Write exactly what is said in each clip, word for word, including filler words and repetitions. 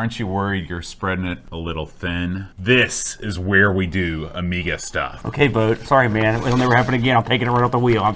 Aren't you worried you're spreading it a little thin? This is where we do Amiga stuff. Okay, Boat. Sorry, man. It'll never happen again. I'm taking it right off the wheel. I'm...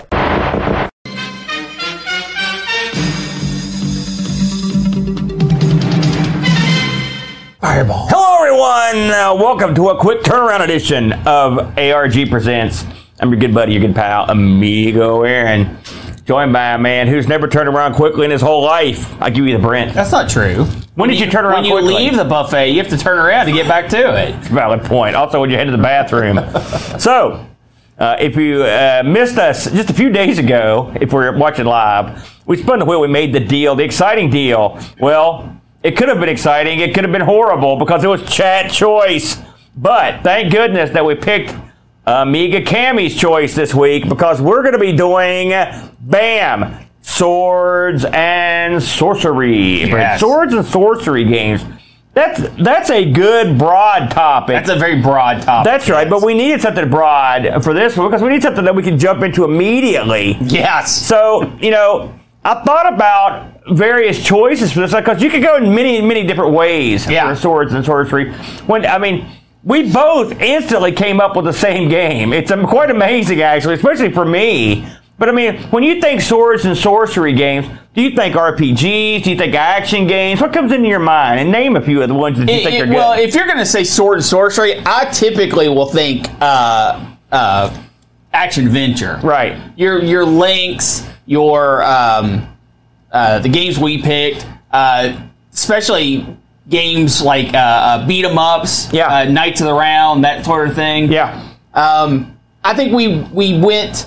Fireball. Hello, everyone. Uh, welcome to a quick turnaround edition of A R G Presents. I'm your good buddy, your good pal, Amigo Aaron. Joined by a man who's never turned around quickly in his whole life. I give you the Brent. That's not true. When did you, you turn around When quickly? you leave the buffet, you have to turn around to get back to it. Valid point. Also, when you head to the bathroom. So, uh, if you uh, missed us just a few days ago, if we're watching live, we spun the wheel. We made the deal, the exciting deal. Well, it could have been exciting. It could have been horrible because it was chat choice. But thank goodness that we picked Amiga Cammy's choice this week because we're going to be doing BAM! Swords and Sorcery. Yes. Swords and Sorcery games. That's that's a good broad topic. That's a very broad topic. That's right, but we needed something broad for this one because we need something that we can jump into immediately. Yes. So, you know, I thought about various choices for this because you could go in many, many different ways Yeah. for Swords and Sorcery. When I mean, we both instantly came up with the same game. It's um, quite amazing, actually, especially for me. But, I mean, when you think Swords and Sorcery games, do you think R P Gs? Do you think action games? What comes into your mind? And name a few of the ones that you It- think it- are good. well, if you're going to say sword and sorcery, I typically will think uh, uh, action venture. Right. Your your links, your um, uh, the games we picked, uh, especially games like uh, uh, beat 'em ups, Yeah. uh, Knights of the Round, that sort of thing. Yeah. Um, I think we we went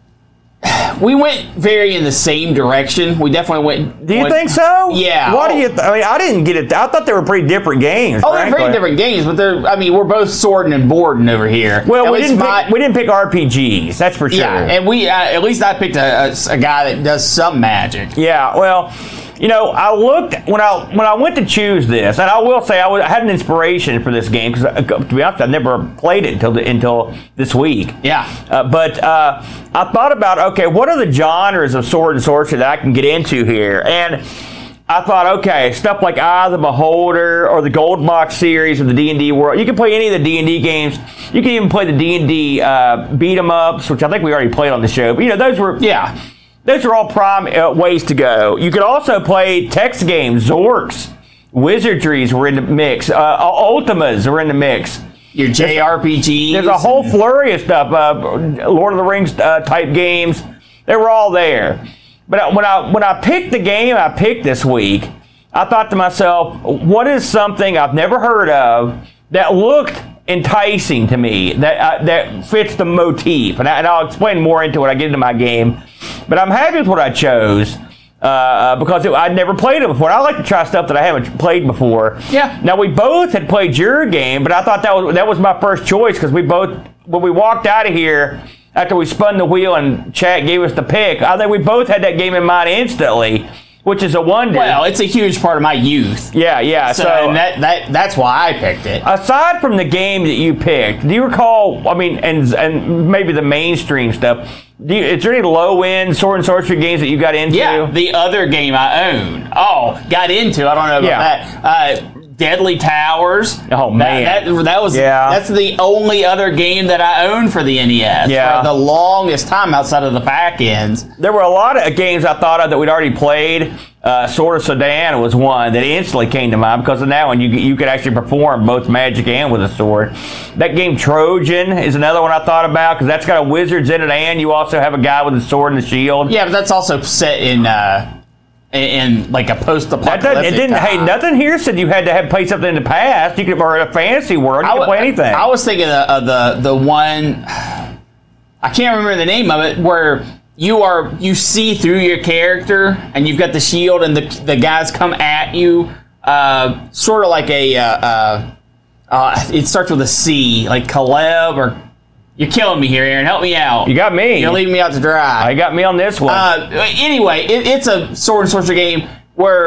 we went very in the same direction. We definitely went. Do you went- think so? Yeah. What do you? Th- I mean, I didn't get it. I thought they were pretty different games. Oh, they're very frankly. different games, but they're. I mean, we're both swording and boarding over here. Well, At we least didn't, my- pick, we didn't pick R P Gs. That's for sure. Yeah, and we uh, at least I picked a, a, a guy that does some magic. Yeah, well, you know, I looked when I when I went to choose this, and I will say I, was, I had an inspiration for this game because, to be honest, I've never played it until the, until this week. Yeah. Uh, but uh, I thought about, okay, what are the genres of sword and sorcery that I can get into here? And I thought, okay, stuff like Eye of the Beholder or the Gold Box series of the D and D world. You can play any of the D and D games. You can even play the D and D uh, beat 'em ups, which I think we already played on the show. But you know, those were Yeah. Those are all prime uh, ways to go. You could also play text games, Zorks, Wizardries were in the mix, uh, Ultimas were in the mix. Your J R P Gs. There's a whole flurry of stuff, uh, Lord of the Rings uh, type games. They were all there. But when I when I picked the game I picked this week, I thought to myself, what is something I've never heard of that looked enticing to me, that uh, that fits the motif? And, I, and I'll explain more into it when I get into my game. But I'm happy with what I chose uh, because it, I'd never played it before. I like to try stuff that I haven't played before. Yeah. Now, we both had played your game, but I thought that was that was my first choice because we both, when we walked out of here, after we spun the wheel and chat gave us the pick, I think we both had that game in mind instantly, which is a wonder. Well, it's a huge part of my youth. yeah, yeah. So, So, and that, that that's why I picked it. aside from the game that you picked, do you recall, I mean, and and maybe the mainstream stuff, do you, is there any low-end sword and sorcery games that you got into? Yeah, the other game I own. Oh, got into. I don't know about Yeah. that. Uh, Deadly Towers. Oh, man. That, that, that was. Yeah. That's the only other game that I owned for the N E S. Yeah. For the longest time outside of the back ends. There were a lot of games I thought of that we'd already played. Uh, Sword of Sudan was one that instantly came to mind because of that one. You you could actually perform both magic and with a sword. That game Trojan is another one I thought about because that's got a wizards in it, and you also have a guy with a sword and a shield. Yeah, but that's also set in uh, in, in like a That post-apocalyptic doesn't, it didn't. time. Hey, nothing here said you had to have played something in the past. You could, or in a fantasy world, you I could w- play anything. I was thinking of, of the the one. I can't remember the name of it where. You are you see through your character, and you've got the shield, and the the guys come at you, uh, sort of like a. Uh, uh, uh, it starts with a C, like Caleb, or you're killing me here, Aaron. Help me out. you got me. You're leaving me out to dry. I got me on this one. Uh, anyway, it, it's a sword and sorcery game where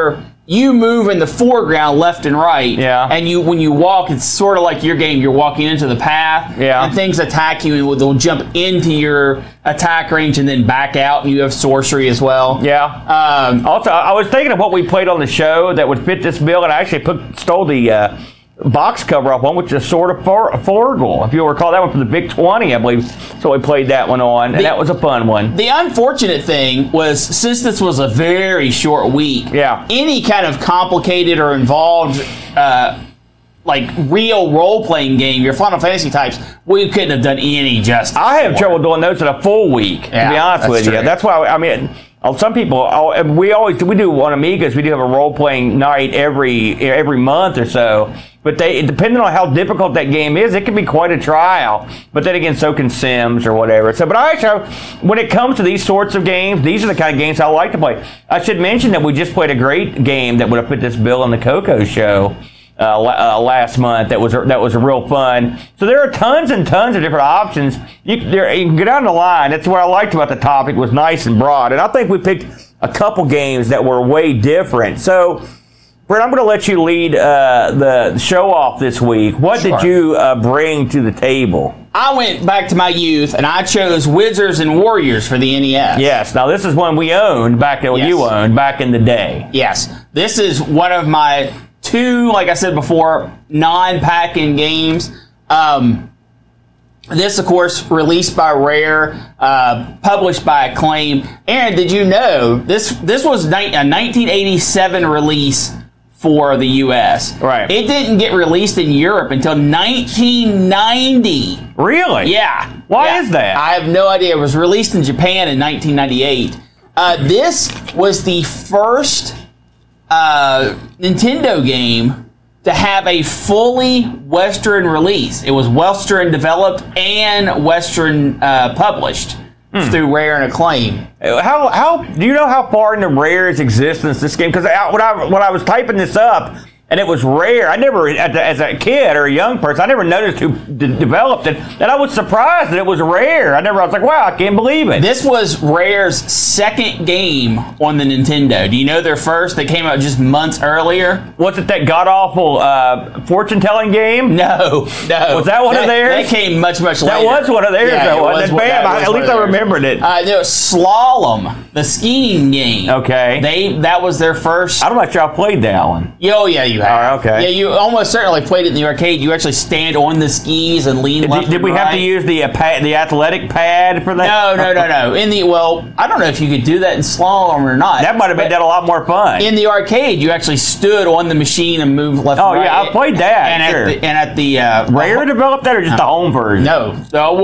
you move in the foreground left and right. Yeah. And you when you walk, it's sort of like your game. You're walking into the path. Yeah. And things attack you, and they'll jump into your attack range and then back out, and you have sorcery as well. Yeah. Um, Also, I was thinking of what we played on the show that would fit this bill, and I actually put, stole the uh, box cover off one, which is Sword of For- Forgul. If you'll recall, that one from the Big twenty, I believe. So we played that one on, and The- that was a fun one. The unfortunate thing was, since this was a very short week, Yeah. any kind of complicated or involved, uh, like real role-playing game, your Final Fantasy types, we couldn't have done any justice. I have for. trouble doing those in a full week, Yeah, to be honest that's with you. true. That's why, I mean, uh, some people, uh, we always, we do on Amigas, we do have a role-playing night every every month or so. But they, depending on how difficult that game is, it can be quite a trial. But then again, so can Sims or whatever. So, but I actually, when it comes to these sorts of games, these are the kind of games I like to play. I should mention that we just played a great game that would have fit this bill on the Coco show uh, uh, last month. That was that was real fun. So there are tons and tons of different options. You, there, you can go down the line. That's what I liked about the topic, was nice and broad. And I think we picked a couple games that were way different. So, Brett, I'm going to let you lead uh, the show off this week. What Sure. did you uh, bring to the table? I went back to my youth, and I chose Wizards and Warriors for the N E S. Yes. Now, this is one we owned back, that Yes. you owned back in the day. Yes. This is one of my two, like I said before, non-pack-in games. Um, this, of course, released by Rare, uh, published by Acclaim. Aaron, did you know this? This was ni- a nineteen eighty-seven release for the U S. Right. It didn't get released in Europe until nineteen ninety. Really? Yeah. Why Yeah. is that? I have no idea. It was released in Japan in nineteen ninety-eight. Uh, this was the first uh, Nintendo game to have a fully Western release. It was Western developed and Western uh, published through Rare and Acclaim. How how do you know how far into Rare's existence this game? Because when I when I was typing this up, and it was Rare, I never, as a kid or a young person, I never noticed who d- developed it, and I was surprised that it was Rare. I never, I was like, wow, I can't believe it. This was Rare's second game on the Nintendo. Do you know their first? They came out just months earlier. Was it that god awful uh, fortune telling game? No, no. Was that one of They- theirs? They came much, much That later. was one of theirs, Yeah, though, it wasn't was it? one- Bam, that I- was at one least of I theirs. remembered it. Uh, there was Slalom, the skiing game. Okay. They that was their first. I'm not sure I played that one. Oh yeah, you have. All right, okay. Yeah, you almost certainly played it in the arcade. You actually stand on the skis and lean left Did, did and we have to right. use the uh, pad, the athletic pad for that? No, no, no, no. In the well, I don't know if you could do that in slalom or not. That might have made but that a lot more fun. in the arcade. You actually stood on the machine and moved left. Oh, and right. yeah, I played that, And sure. at the, and at the uh, Rare developed that, or just the home version? No. Oh,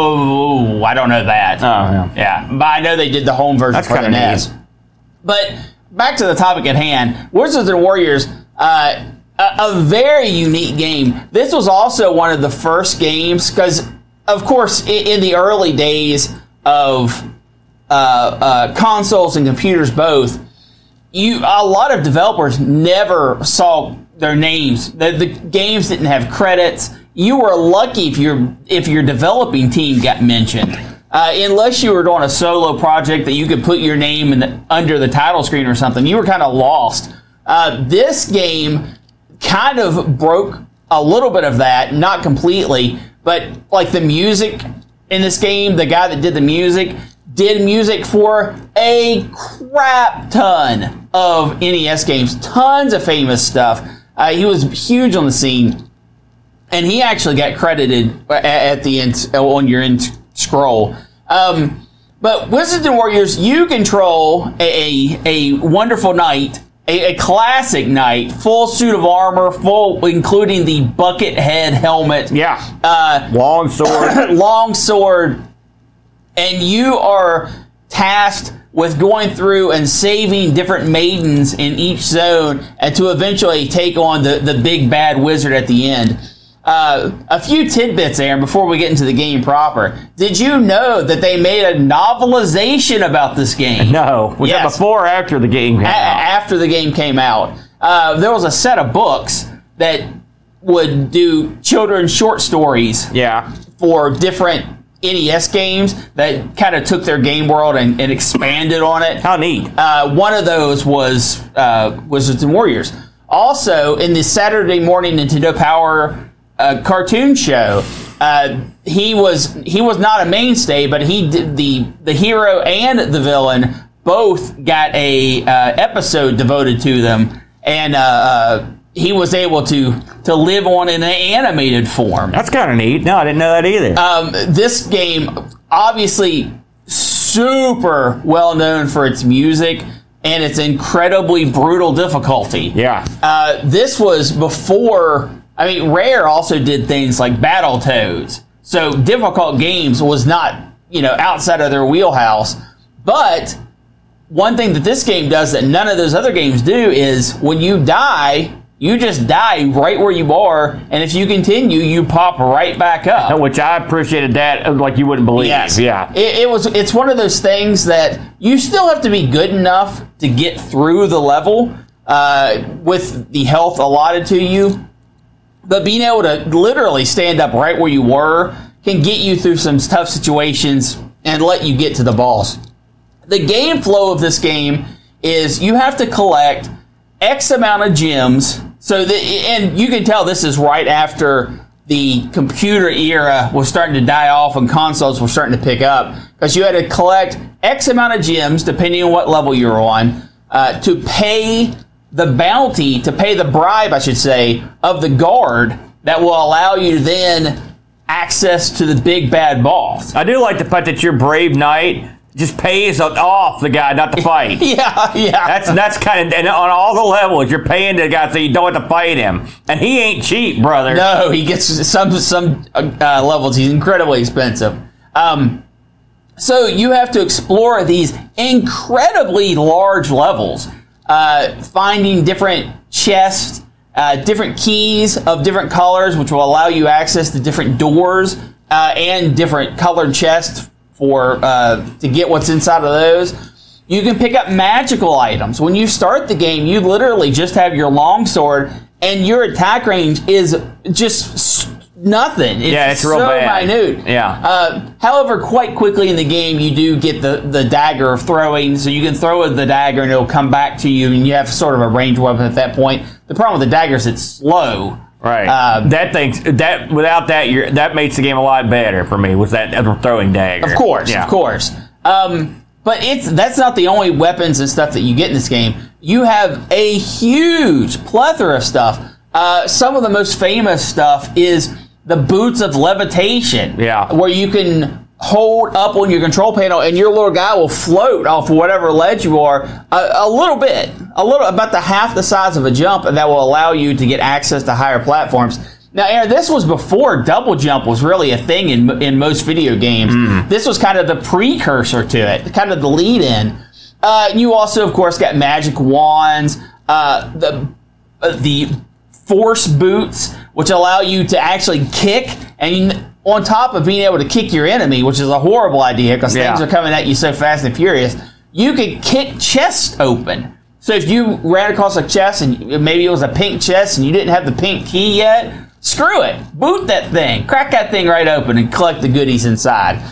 whoa. I don't know that. Oh, yeah. Yeah, but I know they did the home version That's for the kinda N E S. neat. But back to the topic at hand, Wizards and Warriors, uh, a, a very unique game. This was also one of the first games, because, of course, in, in the early days of uh, uh, consoles and computers both, you a lot of developers never saw their names. The, the games didn't have credits. You were lucky if your if your developing team got mentioned. Uh, unless you were doing a solo project that you could put your name in the, under the title screen or something, you were kind of lost. Uh, this game kind of broke a little bit of that, not completely, but like the music in this game, the guy that did the music did music for a crap ton of N E S games, tons of famous stuff. Uh, he was huge on the scene, and he actually got credited at, at the end on your end scroll. Um, but Wizards and Warriors, you control a, a, a wonderful knight, a, a classic knight, full suit of armor, full including the bucket head helmet. Yeah. Uh, Long sword. long sword, and you are tasked with going through and saving different maidens in each zone and to eventually take on the, the big bad wizard at the end. Uh, a few tidbits, Aaron, before we get into the game proper. Did you know that they made a novelization about this game? No. Was that Yes. before or after the game came A- out? after the game came out. Uh, there was a set of books that would do children's short stories Yeah. for different N E S games that kind of took their game world and, and expanded on it. How neat. Uh, one of those was uh, Wizards and Warriors. Also, in the Saturday morning Nintendo Power uh, cartoon show, uh, he was he was not a mainstay, but he did the the hero and the villain both got a uh, episode devoted to them, and uh, uh, he was able to to live on in an animated form. That's kind of neat. No, I didn't know that either. Um, this game, obviously, super well known for its music and its incredibly brutal difficulty. Yeah. Uh, this was before. I mean, Rare also did things like Battletoads, so difficult games was not, you know, outside of their wheelhouse. But one thing that this game does that none of those other games do is when you die, you just die right where you are, and if you continue, you pop right back up. Which I appreciated that like you wouldn't believe. Yes. Yeah. It, it was. It's one of those things that you still have to be good enough to get through the level uh, with the health allotted to you. But being able to literally stand up right where you were can get you through some tough situations and let you get to the boss. The game flow of this game is you have to collect X amount of gems. So, the, and you can tell this is right after the computer era was starting to die off and consoles were starting to pick up, because you had to collect X amount of gems, depending on what level you were on, uh, to pay the bounty, to pay the bribe, I should say, of the guard that will allow you to then access to the big bad boss. I do like the fact that your brave knight just pays off the guy not to fight. yeah, yeah. That's that's kind of, and on all the levels, you're paying the guy so you don't have to fight him. And he ain't cheap, brother. No, he gets some some uh, levels. He's incredibly expensive. Um, so you have to explore these incredibly large levels, uh, finding different chests, uh, different keys of different colors, which will allow you access to different doors uh, and different colored chests for uh, to get what's inside of those. You can pick up magical items. When you start the game, you literally just have your longsword, and your attack range is just nothing. It's yeah, it's real so bad. minute. Yeah. Uh, however, quite quickly in the game, you do get the, the dagger of throwing, so you can throw the dagger and it'll come back to you, and you have sort of a ranged weapon at that point. The problem with the dagger is it's slow. Right. Uh, that thing, that without that, you're, that makes the game a lot better for me. Was that throwing dagger? Of course, yeah. of course. Um, but it's that's not the only weapons and stuff that you get in this game. You have a huge plethora of stuff. Uh, some of the most famous stuff is the boots of levitation. Yeah. Where you can hold up on your control panel and your little guy will float off whatever ledge you are a, a little bit, a little about the half the size of a jump, and that will allow you to get access to higher platforms. Now, Aaron, this was before double jump was really a thing in in most video games. Mm. This was kind of the precursor to it, kind of the lead-in. Uh, you also, of course, got magic wands, uh, the uh, the force boots, which allow you to actually kick, and on top of being able to kick your enemy, which is a horrible idea because yeah. things are coming at you so fast and furious, you could kick chests open. So if you ran across a chest and maybe it was a pink chest and you didn't have the pink key yet, screw it. Boot that thing. Crack that thing right open and collect the goodies inside.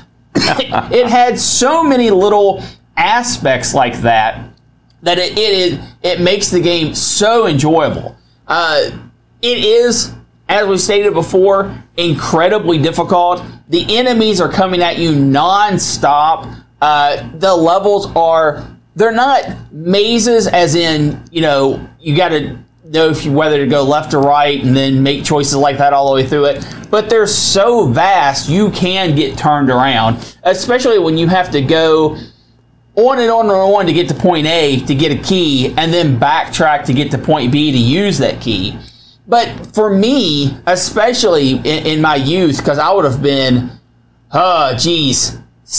It had so many little aspects like that that it it, it makes the game so enjoyable. Uh, it is, as we stated before, incredibly difficult. The enemies are coming at you non-stop. Uh, the levels are, they're not mazes as in, you know, you got to know if you, whether to go left or right and then make choices like that all the way through it. But they're so vast, you can get turned around, especially when you have to go on and on and on to get to point A to get a key and then backtrack to get to point B to use that key. But for me, especially in, in my youth, because I would have been, oh, geez,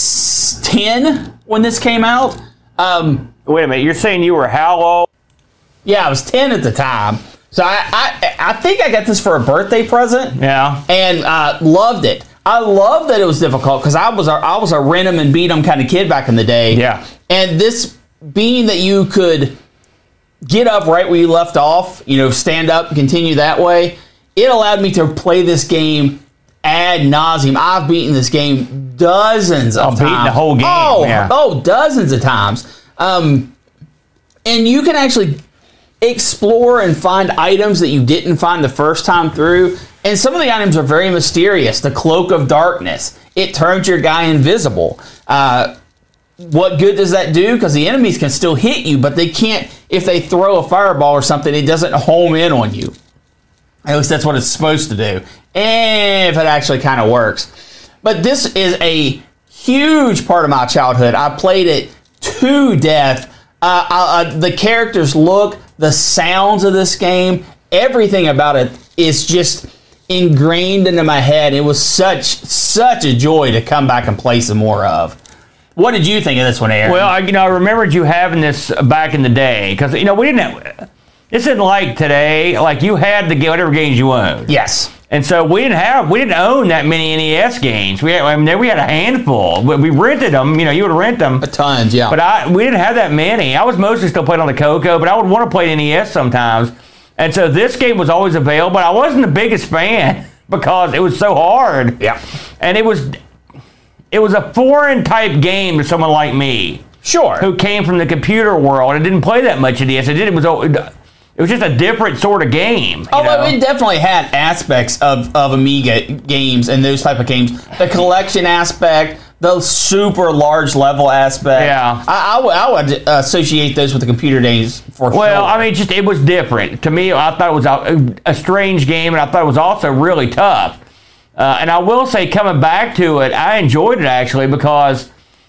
ten when this came out. Um, Wait a minute, you're saying you were how old? Yeah, I was ten at the time. So I, I, I think I got this for a birthday present. Yeah. And uh, loved it. I loved that it was difficult because I was a, I was a rent 'em and beat 'em kind of kid back in the day. Yeah. And this being that you could get up right where you left off, you know, stand up, continue that way, it allowed me to play this game ad nauseum. I've beaten this game dozens of Oh, times. beating the whole game, Oh, yeah. oh, dozens of times. Um, and you can actually explore and find items that you didn't find the first time through. And some of the items are very mysterious. The Cloak of Darkness. It turns your guy invisible. Uh, what good does that do? Because the enemies can still hit you, but they can't, if they throw a fireball or something, it doesn't home in on you. At least that's what it's supposed to do. If it actually kind of works. But this is a huge part of my childhood. I played it to death. Uh, I, I, the characters look, the sounds of this game, everything about it is just ingrained into my head. It was such, such a joy to come back and play some more of. What did you think of this one, Aaron? Well, I, you know, I remembered you having this back in the day because you know we didn't. Have, this isn't like today. Like you had the whatever games you owned. yes. And so we didn't have, we didn't own that many N E S games. We had, I mean, we had a handful. We, we rented them. You know, you would rent them. Tons, yeah. But I, we didn't have that many. I was mostly still playing on the Coco, but I would want to play N E S sometimes. And so this game was always available. I wasn't the biggest fan because it was so hard. Yeah. And it was, it was a foreign type game to someone like me. Sure. Who came from the computer world and didn't play that much N E S. It did. It was. It was just a different sort of game. Although know? it definitely had aspects of, of Amiga games and those type of games. The collection aspect, the super large level aspect. Yeah. I, I, would, I would associate those with the computer days for sure. Well, I mean, just it was different. To me, I thought it was a, a strange game, and I thought it was also really tough. Uh, and I will say, coming back to it, I enjoyed it actually because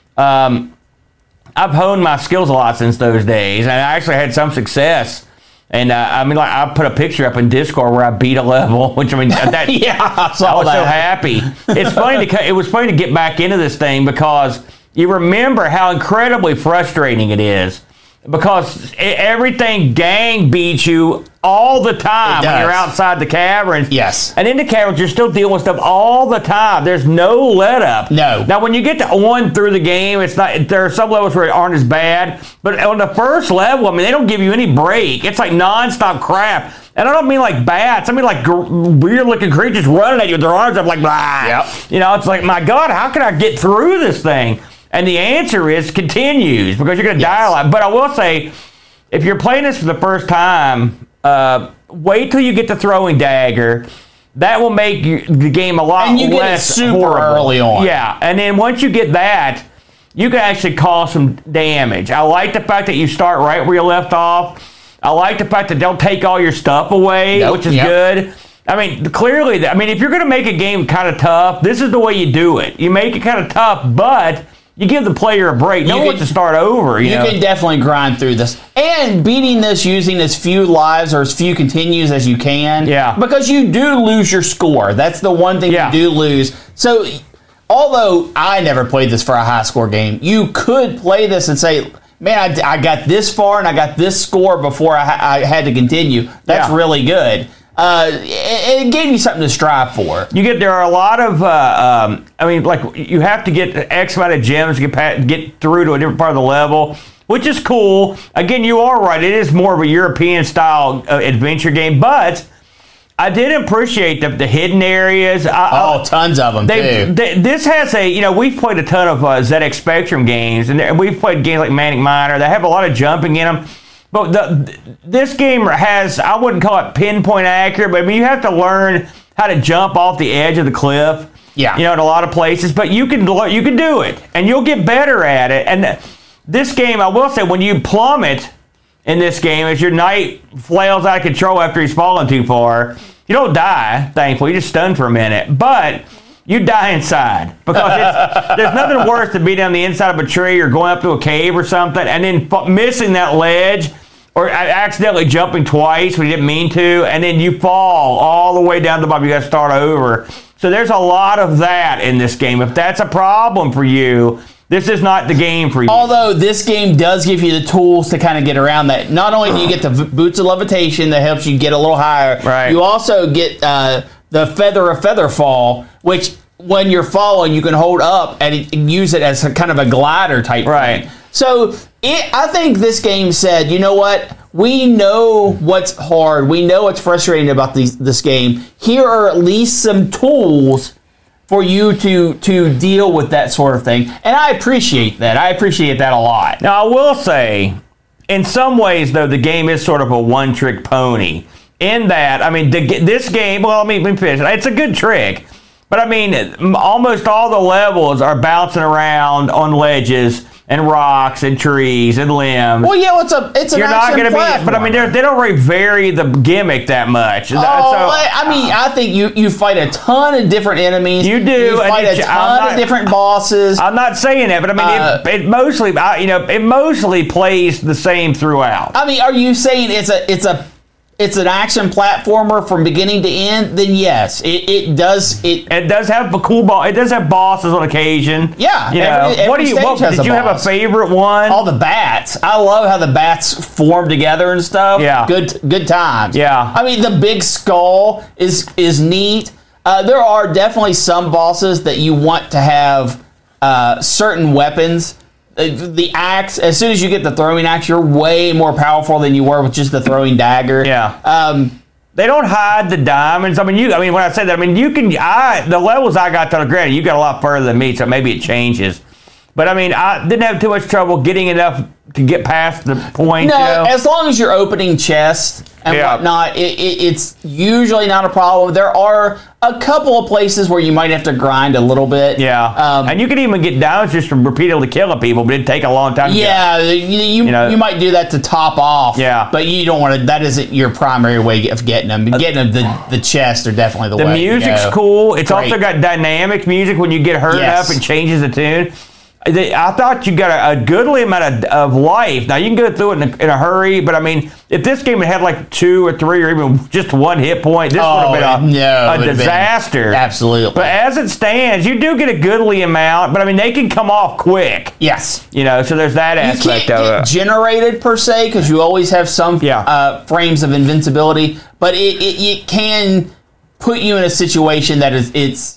um, I've honed my skills a lot since those days, and I actually had some success. And uh, I mean, like I put a picture up in Discord where I beat a level, which I mean, that, yeah, I saw I was that. so happy. It's funny to it was funny to get back into this thing because you remember how incredibly frustrating it is because everything gang beats you all the time It when you're does. outside the caverns. Yes. And in the caverns, you're still dealing with stuff all the time. There's no let up. No. Now, when you get to on through the game, it's not. There are some levels where it aren't as bad, but on the first level, I mean, they don't give you any break. It's like nonstop crap. And I don't mean like bats. I mean like gr- weird-looking creatures running at you with their arms up like blah. Yep. You know, it's like, my God, how can I get through this thing? And the answer is continues because you're going to Yes. die a lot. But I will say, if you're playing this for the first time, uh, wait till you get the throwing dagger. That will make you, the game a lot And you get it less super horrible. early on. Yeah, and then once you get that, you can actually cause some damage. I like the fact that you start right where you left off. I like the fact that they'll take all your stuff away, Yep, which is yep. good. I mean, clearly, I mean, if you're going to make a game kind of tough, this is the way you do it. You make it kind of tough, but you give the player a break. No You one wants can- to start over. You, You know? can definitely grind through this. And beating this using as few lives or as few continues as you can. Yeah. Because you do lose your score. That's the one thing Yeah. you do lose. So, although I never played this for a high score game, you could play this and say, man, I, I got this far and I got this score before I, I had to continue. That's Yeah. really good. Uh, it, it gave you something to strive for. You get there are a lot of. Uh, um, I mean, like you have to get X amount of gems to get pa- get through to a different part of the level, which is cool. Again, you are right. It is more of a European style uh, adventure game, but I did appreciate the, the hidden areas. I, I- Oh, tons of them, They, too. they, this has a, you know, we've played a ton of uh, Z X Spectrum games, and there- we've played games like Manic Miner. They have a lot of jumping in them. But the, this game has, I wouldn't call it pinpoint accurate, but I mean, you have to learn how to jump off the edge of the cliff. Yeah. You know, in a lot of places. But you can you can do it, and you'll get better at it. And this game, I will say, when you plummet in this game, as your knight flails out of control after he's fallen too far, you don't die, thankfully. You just stun for a minute. But you die inside because it's, there's nothing worse than being on the inside of a tree or going up to a cave or something and then f- missing that ledge or accidentally jumping twice when you didn't mean to, and then you fall all the way down to the bottom. You got to start over. So there's a lot of that in this game. If that's a problem for you, this is not the game for you. Although this game does give you the tools to kind of get around that. Not only do you get the v- boots of levitation that helps you get a little higher, Right. you also get uh, the feather of feather fall, which when you're falling, you can hold up and it- use it as a kind of a glider type Right. thing. So it, I think this game said, you know what? We know what's hard. We know what's frustrating about these, this game. Here are at least some tools for you to to deal with that sort of thing. And I appreciate that. I appreciate that a lot. Now, I will say, in some ways, though, the game is sort of a one-trick pony. In that, I mean, the, this game, well, let me, let me finish. It's a good trick. But, I mean, almost all the levels are bouncing around on ledges and rocks and trees and limbs. Well, yeah, it's a it's an You're not action going to be, but I mean, they don't really vary the gimmick that much. Oh, so, I mean, I think you, you fight a ton of different enemies. You do. You fight and a it, ton not, of different bosses. I'm not saying that, but I mean, Uh, it, it mostly, I, you know, it mostly plays the same throughout. I mean, are you saying it's a it's a it's an action platformer from beginning to end? Then yes, it, it does. It It does have a cool ball. It does have bosses on occasion. Yeah, You know, every- every what do you? stage What, has did a you have a boss. favorite one? all the bats. I love how the bats form together and stuff. Yeah. good good times. Yeah. I mean, the big skull is is neat. Uh, there are definitely some bosses that you want to have uh, certain weapons. Uh, The axe, as soon as you get the throwing axe, you're way more powerful than you were with just the throwing dagger. Yeah. Um, They don't hide the diamonds. I mean, you. I mean, when I say that, I mean you can. I the levels I got to. Granted, you got a lot further than me, so maybe it changes. But I mean, I didn't have too much trouble getting enough to get past the point. No, you know? as long as you're opening chests and Yeah. whatnot, it, it, it's usually not a problem. There are a couple of places where you might have to grind a little bit. Yeah, Um, and you can even get down just from repeatedly killing people, but it'd take a long time. to get- yeah, you, you, You know- you might do that to top off. Yeah. But you don't want to, that isn't your primary way of getting them. Getting them, the, the chests are definitely the, The way. to music's go. cool. It's also Great. got dynamic music when you get hurt Yes. up and changes the tune. They- I thought you got a, a goodly amount of, of life. Now you can go through it in a, in a hurry, but I mean, if this game had had like two or three or even just one hit point, this Oh, would have been a, no, a it would've been- disaster. Absolutely. But as it stands, you do get a goodly amount. But I mean, they can come off quick. Yes. You know, so there's that You aspect can't of get it. generated per se because you always have some Yeah. uh, frames of invincibility, but it, it, it can put you in a situation that is it's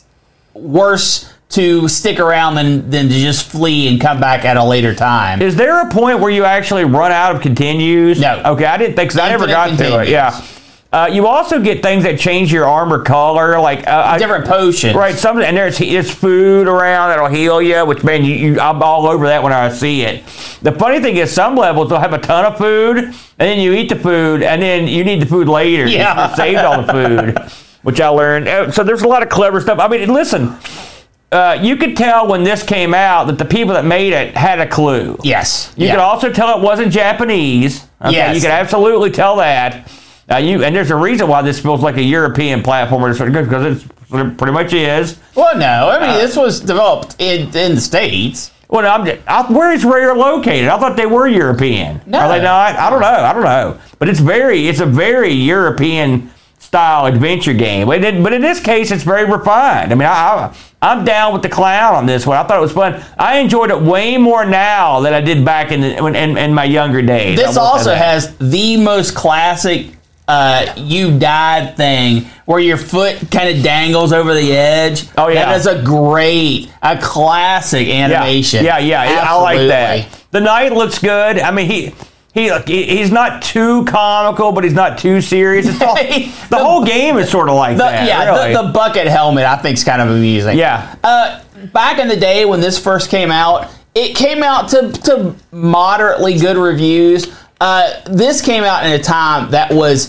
worse to stick around than, than to just flee and come back at a later time. Is there a point where you actually run out of continues? No. Okay, I didn't think so. I never Infinite got to it. continues. Yeah. Uh, you also get things that change your armor color, like uh, I- Different potions. Right, something, and there's there's food around that'll heal you. Which man, you, you I'm all over that when I see it. The funny thing is, some levels will have a ton of food, and then you eat the food, and then you need the food later. Yeah. You saved all the food, which I learned. Uh, So there's a lot of clever stuff. I mean, listen, uh, you could tell when this came out that the people that made it had a clue. Yes. You Yeah. could also tell it wasn't Japanese. Okay, Yes. you could absolutely tell that. Uh, you and there's a reason why this feels like a European platformer because it pretty much is. Well, no. I mean, Uh, this was developed in in the States. Well, no, I'm just, I, where is Rare located? I thought they were European. No. Are they not? I don't know. I don't know. But it's very, it's a very European style adventure game. But, it, but in this case, it's very refined. I mean, I, I, I'm down with the clown on this one. I thought it was fun. I enjoyed it way more now than I did back in the, in, in, in my younger days. I This will say also that. has the most classic uh, you died thing where your foot kind of dangles over the edge. Oh, yeah. That is a great, a classic animation. Yeah, yeah, yeah. I like Absolutely. that. The knight looks good. I mean, he. He, he's not too comical, but he's not too serious. It's all, the, The- whole game is sort of like The, that. yeah, really. the, the bucket helmet I think is kind of amusing. Yeah. Uh, back in the day when this first came out, it came out to, to moderately good reviews. Uh, this came out in a time that was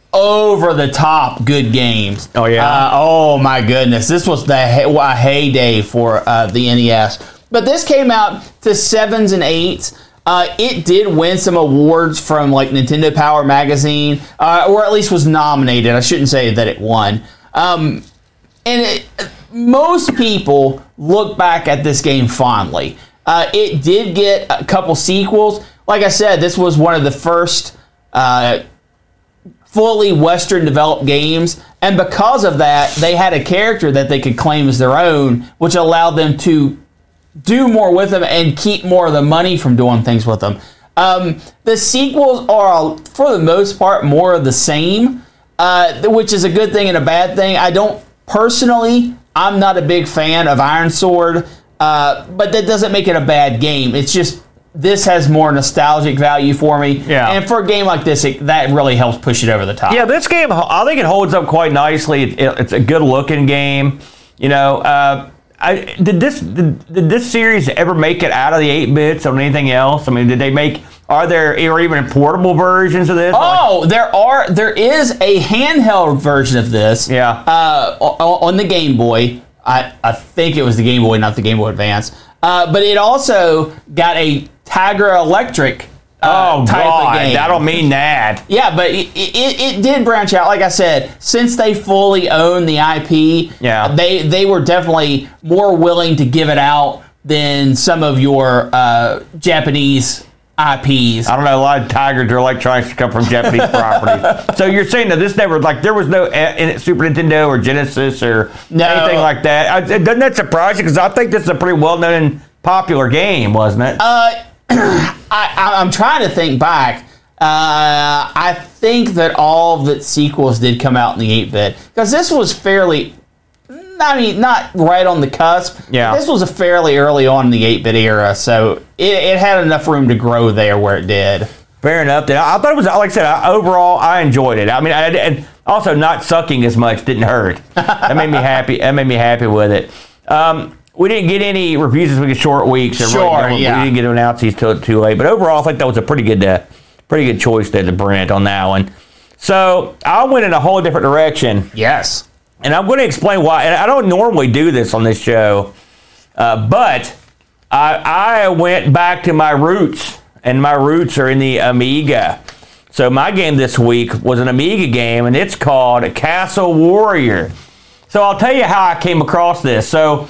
over the top good games. Oh, yeah? Uh, oh my goodness, this was the hey- a heyday for uh, the N E S. But this came out to sevens and eights. Uh, it did win some awards from like Nintendo Power Magazine, uh, or at least was nominated. I shouldn't say that it won. Um, and it, most people look back at this game fondly. Uh, it did get a couple sequels. Like I said, this was one of the first uh, fully Western developed games. And because of that, they had a character that they could claim as their own, which allowed them to do more with them and keep more of the money from doing things with them. Um, the sequels are, for the most part, more of the same, uh, which is a good thing and a bad thing. I don't, personally, I'm not a big fan of Iron Sword, uh, but that doesn't make it a bad game. It's just, this has more nostalgic value for me. Yeah. And for a game like this, it, that really helps push it over the top. Yeah, this game, I think it holds up quite nicely. It, it, it's a good looking game. You know, uh, I, did this did, did this series ever make it out of the eight bits on anything else? I mean, did they make? Are there or even portable versions of this? Oh, there are. There is a handheld version of this. Yeah. Uh, on the Game Boy. I, I think it was the Game Boy, not the Game Boy Advance. Uh, but it also got a Tiger Electric uh, oh, type God, of game. I don't mean that. Yeah, but it, it, it did branch out. Like I said, since they fully own the I P, yeah. they, they were definitely more willing to give it out than some of your uh, Japanese I Ps. I don't know. A lot of Tigers or electronics come from Japanese properties. So you're saying that this never, like, there was no uh, Super Nintendo or Genesis or no. anything like that. I, doesn't that surprise you? Because I think this is a pretty well-known and popular game, wasn't it? Uh, I, I'm trying to think back. Uh, I think that all of the sequels did come out in the eight bit because this was fairly. I mean, not right on the cusp. Yeah. This was a fairly early on in the eight bit era, so it, it had enough room to grow there where it did. Fair enough. Then I thought it was, like I said, I, overall I enjoyed it. I mean, I, and also not sucking as much didn't hurt. That made me happy. That made me happy with it. Um, we didn't get any reviews this week of short weeks. So sure, really, yeah. We didn't get to announce these till too late. But overall, I think that was a pretty good, uh, pretty good choice there to Brent on that one. So I went in a whole different direction. Yes. And I'm going to explain why. And I don't normally do this on this show, uh, but I, I went back to my roots, and my roots are in the Amiga. So my game this week was an Amiga game, and it's called Castle Warrior. So I'll tell you how I came across this. So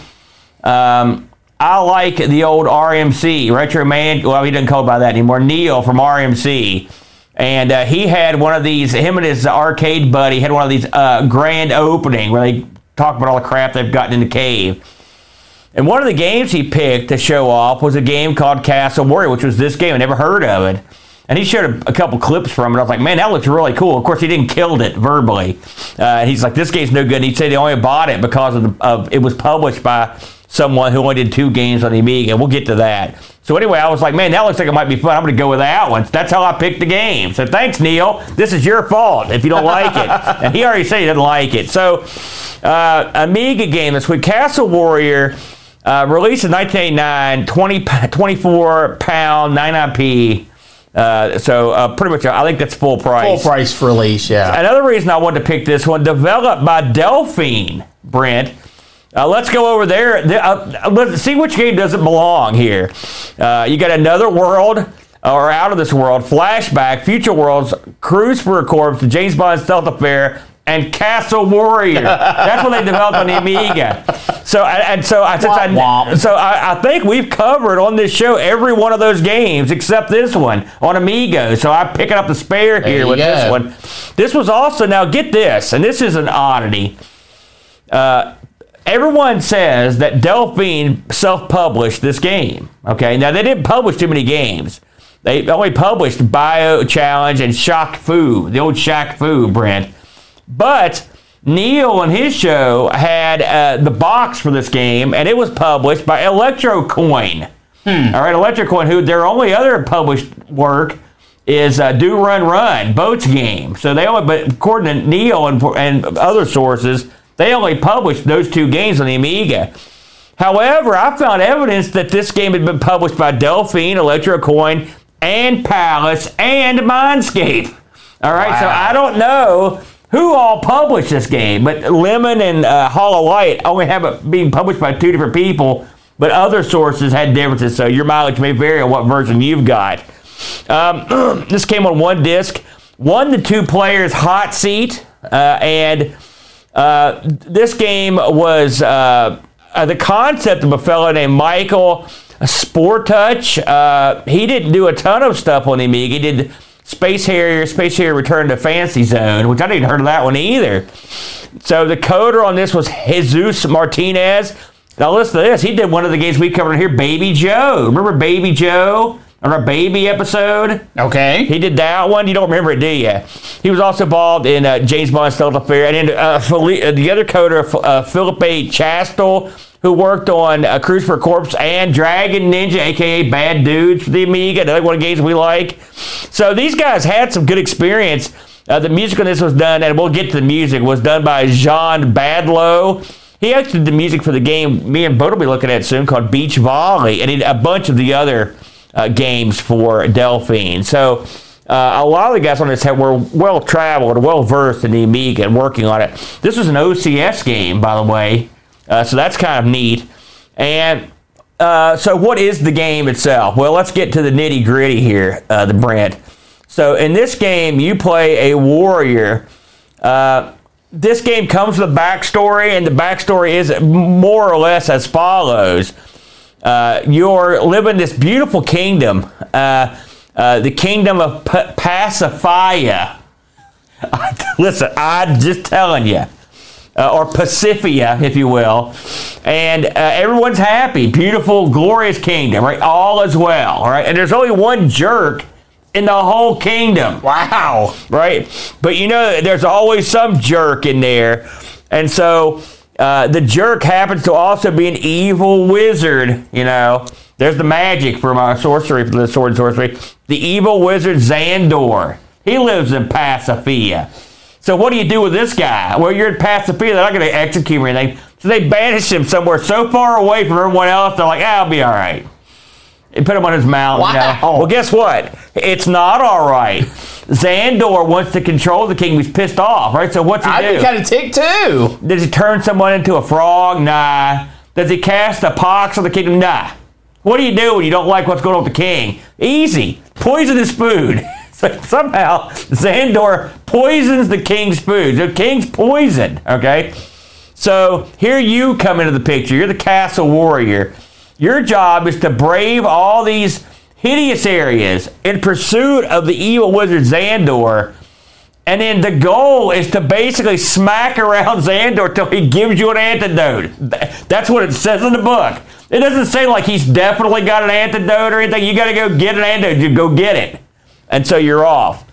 um, I like the old R M C, Retro Man. Well, he doesn't call it by that anymore. Neil from R M C. And uh, he had one of these, him and his arcade buddy had one of these uh, grand opening where they talk about all the crap they've gotten in the cave. And one of the games he picked to show off was a game called Castle Warrior, which was this game. I never heard of it. And he showed a, a couple clips from it. I was like, man, that looks really cool. Of course, he didn't kill it verbally. Uh, and he's like, this game's no good. And he said he only bought it because of, the, of it was published by someone who only did two games on the Amiga. We'll get to that. So anyway, I was like, man, that looks like it might be fun. I'm going to go with that one. That's how I picked the game. So thanks, Neil. This is your fault if you don't like it. And he already said he didn't like it. So uh, Amiga game this week, Castle Warrior, uh, released in nineteen eighty-nine, twenty, twenty-four pound, ninety-nine p. Uh, so uh, pretty much, I think that's full price. Full price for release, yeah. Another reason I wanted to pick this one, developed by Delphine, Brent. Uh, let's go over there. Uh, let's see which game doesn't belong here. Uh, you got Another World, or Out of This World, Flashback, Future Worlds, Cruise for a Corpse, the James Bond Stealth Affair, and Castle Warrior. That's what they developed on the Amiga. So, and so, I, since I, so I, I think we've covered on this show every one of those games except this one on Amigo. So I'm picking up the spare here with go. this one. This was also, now get this, and this is an oddity. Uh, Everyone says that Delphine self-published this game. Okay, now they didn't publish too many games. They only published Bio Challenge and Shaq Fu, the old Shaq Fu, Brent. But Neil and his show had uh, the box for this game, and it was published by Electrocoin. Hmm. All right, Electrocoin, who their only other published work is uh, Do Run Run, Boats game. So they only, but according to Neil and, and other sources, they only published those two games on the Amiga. However, I found evidence that this game had been published by Delphine, Electrocoin, and Palace, and Mindscape. All right, wow. So I don't know who all published this game, but Lemon and uh, Hollow Light only have it being published by two different people, but other sources had differences, so your mileage may vary on what version you've got. Um, this came on one disc, one to two players hot seat, uh, and uh, this game was uh, uh, the concept of a fellow named Michael Sportouch. Uh, he didn't do a ton of stuff on the Amiga. He did Space Harrier, Space Harrier Return to Fantasy Zone, which I didn't heard of that one either. So the coder on this was Jesus Martinez. Now listen to this. He did one of the games we covered here, Baby Joe. Remember Baby Joe? On our Baby episode? Okay. He did that one. You don't remember it, do you? He was also involved in uh, James Bond Stealth Affair. And then uh, the other coder, uh, Philippe Chastel, who worked on uh, Cruise for a Corpse and Dragon Ninja, a k a. Bad Dudes for the Amiga, another one of the games we like. So these guys had some good experience. Uh, the music on this was done, and we'll get to the music, was done by Jean Badlow. He actually did the music for the game me and Bo will be looking at soon called Beach Volley, and he did a bunch of the other uh, games for Delphine. So uh, a lot of the guys on this were well-traveled, well-versed in the Amiga and working on it. This was an O C S game, by the way, uh, so that's kind of neat. And uh, so what is the game itself? Well, let's get to the nitty-gritty here, uh, the Brent. So in this game, you play a warrior. Uh, this game comes with a backstory, and the backstory is more or less as follows. Uh, you're living this beautiful kingdom, uh, uh, the kingdom of P- Pasifia. Listen, I'm just telling you. Uh, or Pacifia, if you will. And uh, everyone's happy. Beautiful, glorious kingdom, right? All is well, all right? And there's only one jerk in the whole kingdom. Wow. Right? But you know, there's always some jerk in there. And so uh, the jerk happens to also be an evil wizard, you know. There's the magic for my sorcery, for the sword and sorcery. The evil wizard Xandor. He lives in Pacifia. So what do you do with this guy? Well, you're in Pacifia. They're not going to execute him or anything. So they banish him somewhere so far away from everyone else, they're like, ah, I'll be all right. They put him on his mountain. Wow. You know? Well, guess what? It's not all right. Xandor wants to control the kingdom. He's pissed off, right? So what's he I'd do? be kind of ticked too. Does he turn someone into a frog? Nah. Does he cast a pox on the kingdom? Nah. What do you do when you don't like what's going on with the king? Easy. Poison his food. So somehow Xandor poisons the king's food. The king's poisoned, okay? So here you come into the picture. You're the castle warrior. Your job is to brave all these hideous areas in pursuit of the evil wizard Xandor. And then the goal is to basically smack around Xandor till he gives you an antidote. That's what it says in the book. It doesn't say like he's definitely got an antidote or anything. You got to go get an antidote. You go get it. And so you're off.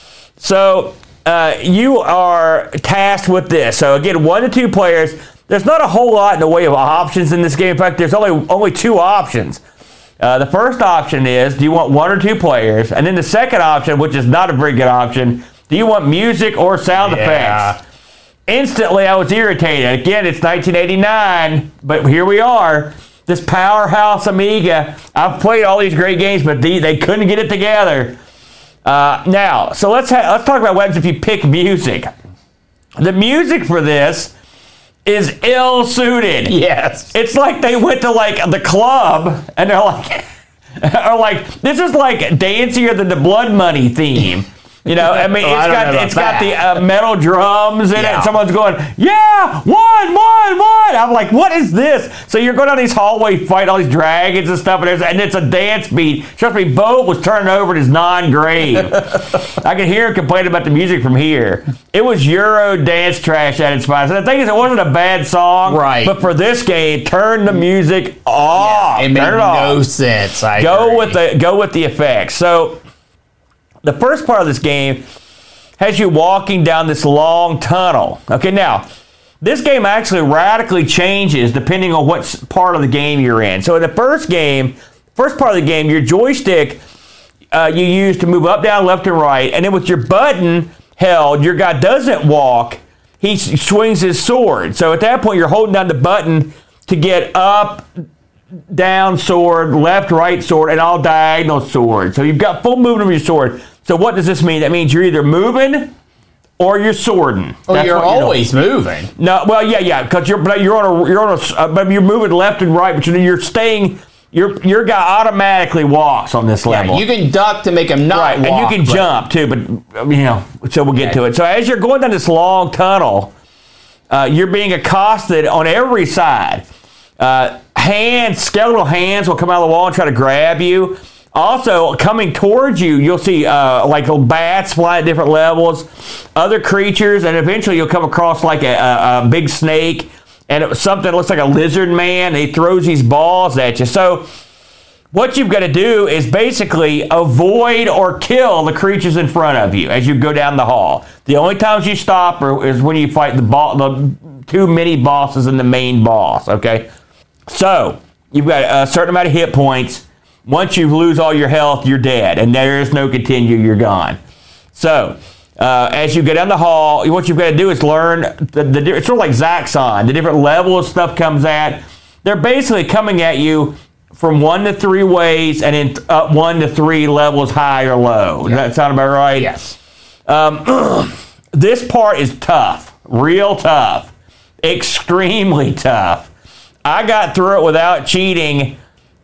So uh, you are tasked with this. So again, one to two players. There's not a whole lot in the way of options in this game. In fact, there's only only two options. Uh, the first option is, do you want one or two players? And then the second option, which is not a very good option, do you want music or sound Yeah. effects? Instantly, I was irritated. Again, it's nineteen eighty-nine, but here we are. This powerhouse Amiga. I've played all these great games, but they, they couldn't get it together. Uh, now, so let's ha- let's talk about what happens if you pick music. The music for this is ill-suited. Yes. It's like they went to like the club and they're like, or like this is like dancier than the Blood Money theme. You know, I mean, Oh, it's I don't got know about it's got the that. uh, metal drums in it. Yeah. And someone's going, yeah, one, one, one. I'm like, what is this? So you're going down these hallway, fight all these dragons and stuff, and, there's, and it's a dance beat. Trust me, Bo was turning over in his non-grave. I could hear him complaining about the music from here. It was Euro dance trash at its finest. And the thing is, it wasn't a bad song, Right. But for this game, turn the music off. It made turn it off. no sense. I Go agree. with the go with the effects. So the first part of this game has you walking down this long tunnel. Okay, now this game actually radically changes depending on what s- part of the game you're in. So in the first game, first part of the game, your joystick uh, you use to move up, down, left, and right, and then with your button held, your guy doesn't walk. He s- swings his sword. So at that point, you're holding down the button to get up, down sword, left, right sword, and all diagonal sword. So you've got full movement of your sword. So what does this mean? That means you're either moving or you're swording. Oh, That's you're what doing. always moving. No, well, yeah, yeah, because you're but you're on a you're on a uh, but you're moving left and right, but you're, you're staying. Your your guy automatically walks on this level. Yeah, you can duck to make him not Right, walk. and you can but- jump too, but um, you know, so we'll get Okay. to it. So as you're going down this long tunnel, uh, you're being accosted on every side. Uh, hands, skeletal hands will come out of the wall and try to grab you. Also, coming towards you, you'll see uh, like little bats fly at different levels, other creatures, and eventually you'll come across like a, a, a big snake and it, something that looks like a lizard man. He throws these balls at you. So what you've got to do is basically avoid or kill the creatures in front of you as you go down the hall. The only times you stop are, is when you fight the, bo- the two mini bosses and the main boss, okay? So, you've got a certain amount of hit points. Once you lose all your health, you're dead, and there is no continue, you're gone. So, Uh, as you go down the hall, what you've got to do is learn the, the it's sort of like Zaxxon. The different levels stuff comes at. They're basically coming at you from one to three ways, and then up one to three levels high or low. Does that sound about right? Yes. Um, this part is tough, real tough, extremely tough. I got through it without cheating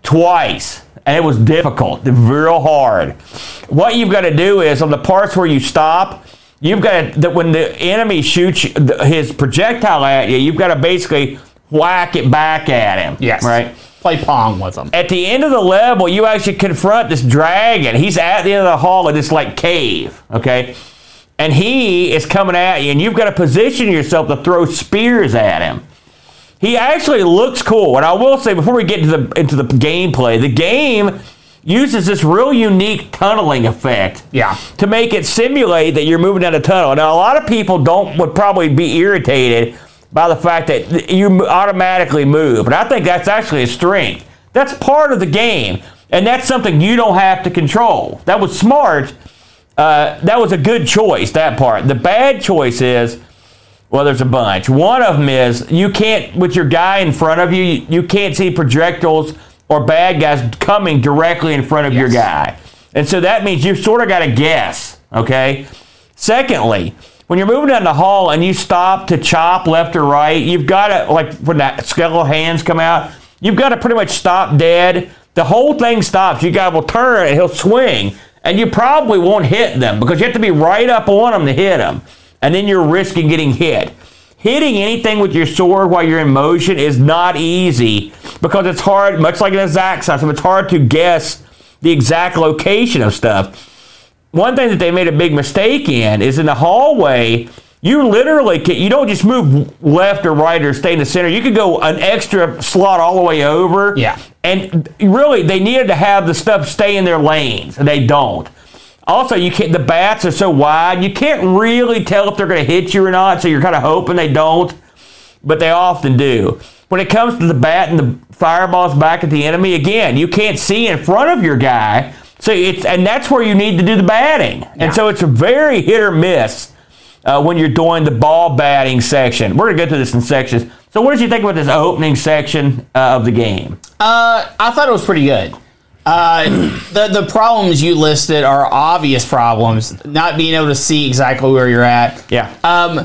twice, and it was difficult, real hard. What you've got to do is on the parts where you stop, you've got to, that when the enemy shoots his projectile at you, you've got to basically whack it back at him. Yes. Right? Play Pong with them. At the end of the level, you actually confront this dragon. He's at the end of the hall in this like cave, okay? And he is coming at you, and you've got to position yourself to throw spears at him. He actually looks cool, and I will say before we get into the into the gameplay, the game uses this real unique tunneling effect. Yeah. To make it simulate that you're moving down a tunnel. Now, a lot of people don't would probably be irritated by the fact that you automatically move. But I think that's actually a strength. That's part of the game. And that's something you don't have to control. That was smart. Uh, that was a good choice, that part. The bad choice is, well, there's a bunch. One of them is you can't, with your guy in front of you, you can't see projectiles or bad guys coming directly in front of yes. your guy. And so that means you sort of got to guess, okay? Secondly, when you're moving down the hall and you stop to chop left or right, you've got to, like when that skeletal hands come out, you've got to pretty much stop dead. The whole thing stops. You guy will turn and he'll swing, and you probably won't hit them because you have to be right up on them to hit them, and then you're risking getting hit. Hitting anything with your sword while you're in motion is not easy because it's hard, much like in a Zaxxon, it's hard to guess the exact location of stuff. One thing that they made a big mistake in is in the hallway, you literally can, you don't just move left or right or stay in the center. You could go an extra slot all the way over. Yeah. And really, they needed to have the stuff stay in their lanes, and they don't. Also, you can't. The bats are so wide, you can't really tell if they're going to hit you or not, so you're kind of hoping they don't, but they often do. When it comes to the bat and the fireballs back at the enemy, again, you can't see in front of your guy. So it's and that's where you need to do the batting. Yeah. And so it's a very hit or miss uh, when you're doing the ball batting section. We're going to go through this in sections. So what did you think about this opening section uh, of the game? Uh, I thought it was pretty good. Uh, the the problems you listed are obvious problems. Not being able to see exactly where you're at. Yeah. Um,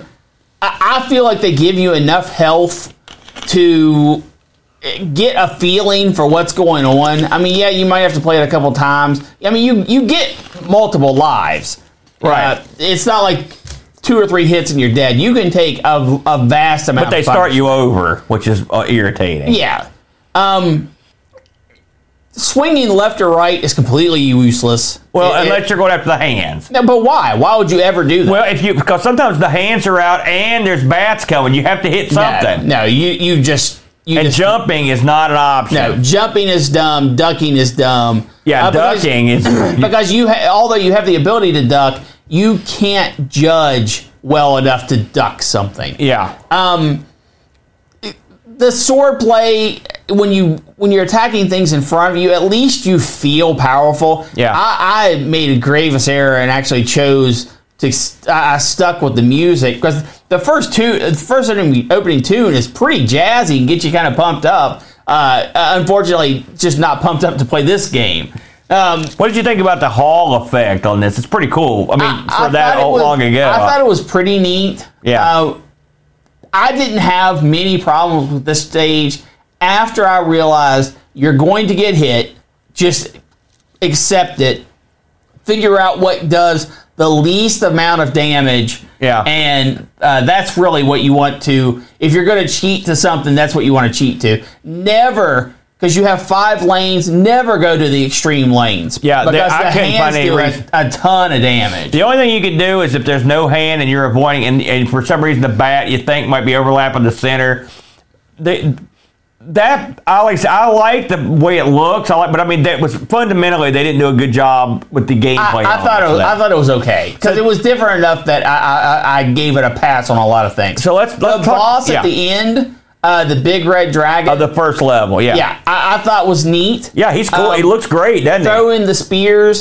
I, I feel like they give you enough health to get a feeling for what's going on. I mean, yeah, you might have to play it a couple times. I mean, you you get multiple lives. Right. Uh, it's not like two or three hits and you're dead. You can take a, a vast amount. But they of start you over, which is uh, irritating. Yeah. Um, swinging left or right is completely useless. Well, it, unless it, you're going after the hands. No, but why? Why would you ever do that? Well, if you because sometimes the hands are out and there's bats coming. You have to hit something. No, no you you just. You and just, jumping is not an option. No, jumping is dumb. Ducking is dumb. Yeah, uh, ducking because, is because you, ha- although you have the ability to duck, you can't judge well enough to duck something. Yeah. Um, the sword play when you when you're attacking things in front of you, at least you feel powerful. Yeah. I, I made a grievous error and actually chose to. I stuck with the music because the first two, the first opening tune is pretty jazzy and get you kind of pumped up. Uh, unfortunately, just not pumped up to play this game. Um, what did you think about the hall effect on this? It's pretty cool. I mean, I, for I that was, long ago, I thought it was pretty neat. Yeah. Uh, I didn't have many problems with this stage after I realized you're going to get hit. Just accept it. Figure out what does the least amount of damage. Yeah. And uh, that's really what you want to, if you're going to cheat to something, that's what you want to cheat to. Never, because you have five lanes, never go to the extreme lanes. Yeah, because I the couldn't hands find any do reason. a, a ton of damage. The only thing you can do is if there's no hand and you're avoiding, and, and for some reason the bat you think might be overlapping the center. They, that I like. I like the way it looks. I like, but I mean, that was fundamentally they didn't do a good job with the gameplay. I, I thought it was. I thought it was okay because So- it was different enough that I, I I gave it a pass on a lot of things. So let's, let's the talk, boss yeah, at the end, uh, the big red dragon. of the first level. Yeah, yeah, I, I thought was neat. yeah. He's cool. Um, he looks great, doesn't Throw in the spears.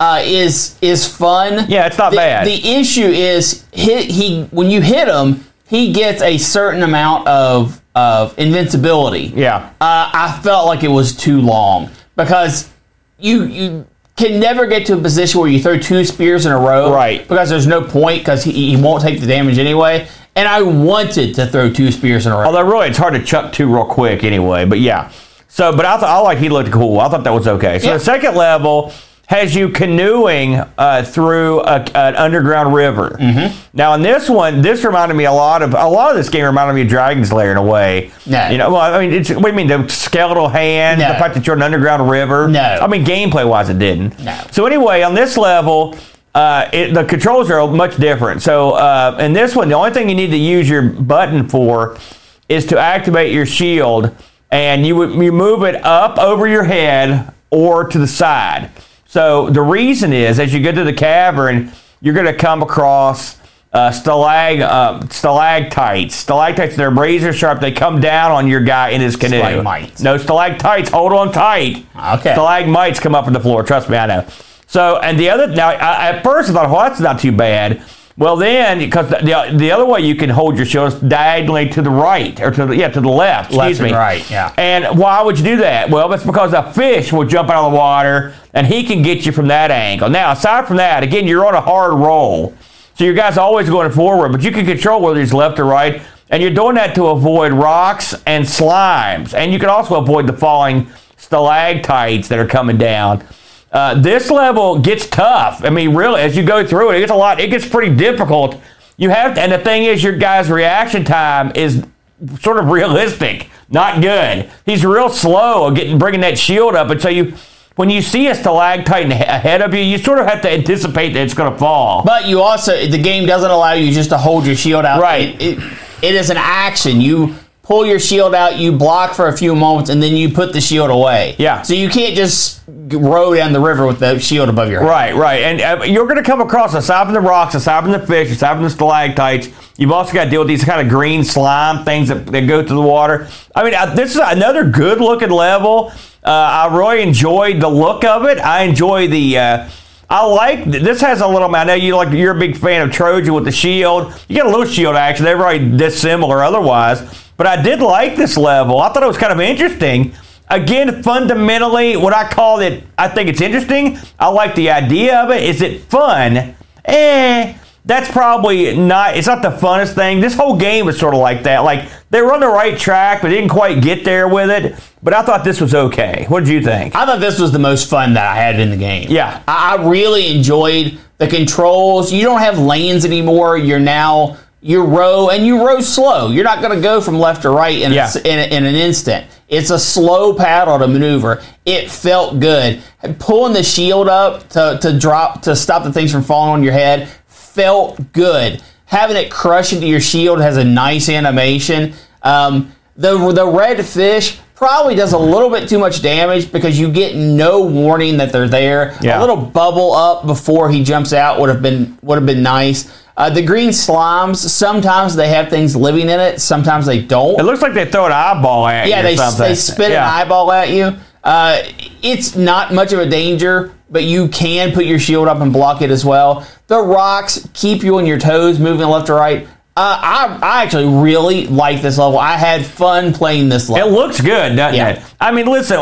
uh, is is fun. Yeah, it's not the, bad. The issue is hit, he when you hit him, he gets a certain amount of of invincibility. Yeah. Uh, I felt like it was too long because you you can never get to a position where you throw two spears in a row. Right. Because there's no point because he, he won't take the damage anyway. And I wanted to throw two spears in a row. Although really, it's hard to chuck two real quick anyway. But yeah. So, but I thought I like he looked cool. I thought that was okay. So Yeah. the second level has you canoeing uh, through a, an underground river. Mm-hmm. Now in this one, this reminded me a lot of a lot of this game reminded me of Dragon's Lair in a way. No. You know, well, I mean, it's, what do you mean the skeletal hand, No. the fact that you're in an underground river? No. I mean, gameplay wise, it didn't. No. So anyway, on this level. Uh, it, the controls are much different. So uh, in this one, the only thing you need to use your button for is to activate your shield, and you you move it up over your head or to the side. So the reason is, as you get to the cavern, you're going to come across uh, stalag uh, stalactites. Stalactites, they're razor sharp. They come down on your guy in his canoe. Stalagmites. No, stalactites. Hold on tight. Okay. Stalagmites come up from the floor. Trust me, I know. So, and the other, now, I, at first I thought, well, that's not too bad. Well, then, because the, the the other way you can hold your shield is diagonally to the right, or to the, yeah, to the left, Left excuse and me. right, yeah. And why would you do that? Well, that's because a fish will jump out of the water, and he can get you from that angle. Now, aside from that, again, you're on a hard roll. So your guy's always going forward, but you can control whether he's left or right, and you're doing that to avoid rocks and slimes. And you can also avoid the falling stalactites that are coming down. Uh, this level gets tough. I mean, really, as you go through it, it gets a lot. It gets pretty difficult. You have to, and the thing is, your guy's reaction time is sort of realistic, not good. He's real slow at getting bringing that shield up, and so you, when you see a stalactite ahead of you, you sort of have to anticipate that it's going to fall. But you also, the game doesn't allow you just to hold your shield out. Right. It, it, it is an action. You pull your shield out, you block for a few moments, and then you put the shield away. Yeah. So you can't just row down the river with the shield above your head. Right, right. And uh, you're going to come across, aside from the rocks, aside from the fish, aside from the stalactites, you've also got to deal with these kind of green slime things that, that go through the water. I mean, uh, this is another good-looking level. Uh, I really enjoyed the look of it. I enjoy the... Uh, I like this has a little. I know you like you're a big fan of Trojan with the shield. You got a little shield action. They're very dissimilar otherwise, but I did like this level. I thought it was kind of interesting. Again, fundamentally, what I call it, I think it's interesting. I like the idea of it. Is it fun? Eh, that's probably not. It's not the funnest thing. This whole game is sort of like that. Like they were on the right track, but didn't quite get there with it. But I thought this was okay. What did you think? I thought this was the most fun that I had in the game. Yeah. I, I really enjoyed the controls. You don't have lanes anymore. You're now, you row, and you row slow. You're not going to go from left to right in, Yeah. a, in, a, in an instant. It's a slow paddle to maneuver. It felt good. Pulling the shield up to, to drop, to stop the things from falling on your head felt good. Having it crush into your shield has a nice animation. Um, the, the red fish probably does a little bit too much damage because you get no warning that they're there. Yeah. A little bubble up before he jumps out would have been would have been nice. Uh, the green slimes, sometimes they have things living in it, sometimes they don't. It looks like they throw an eyeball at you Yeah, or they something. they spit Yeah. an eyeball at you. Uh, it's not much of a danger, but you can put your shield up and block it as well. The rocks keep you on your toes, moving left to right. Uh, I, I actually really like this level. I had fun playing this It level. looks good, doesn't Yeah. it? I mean, listen,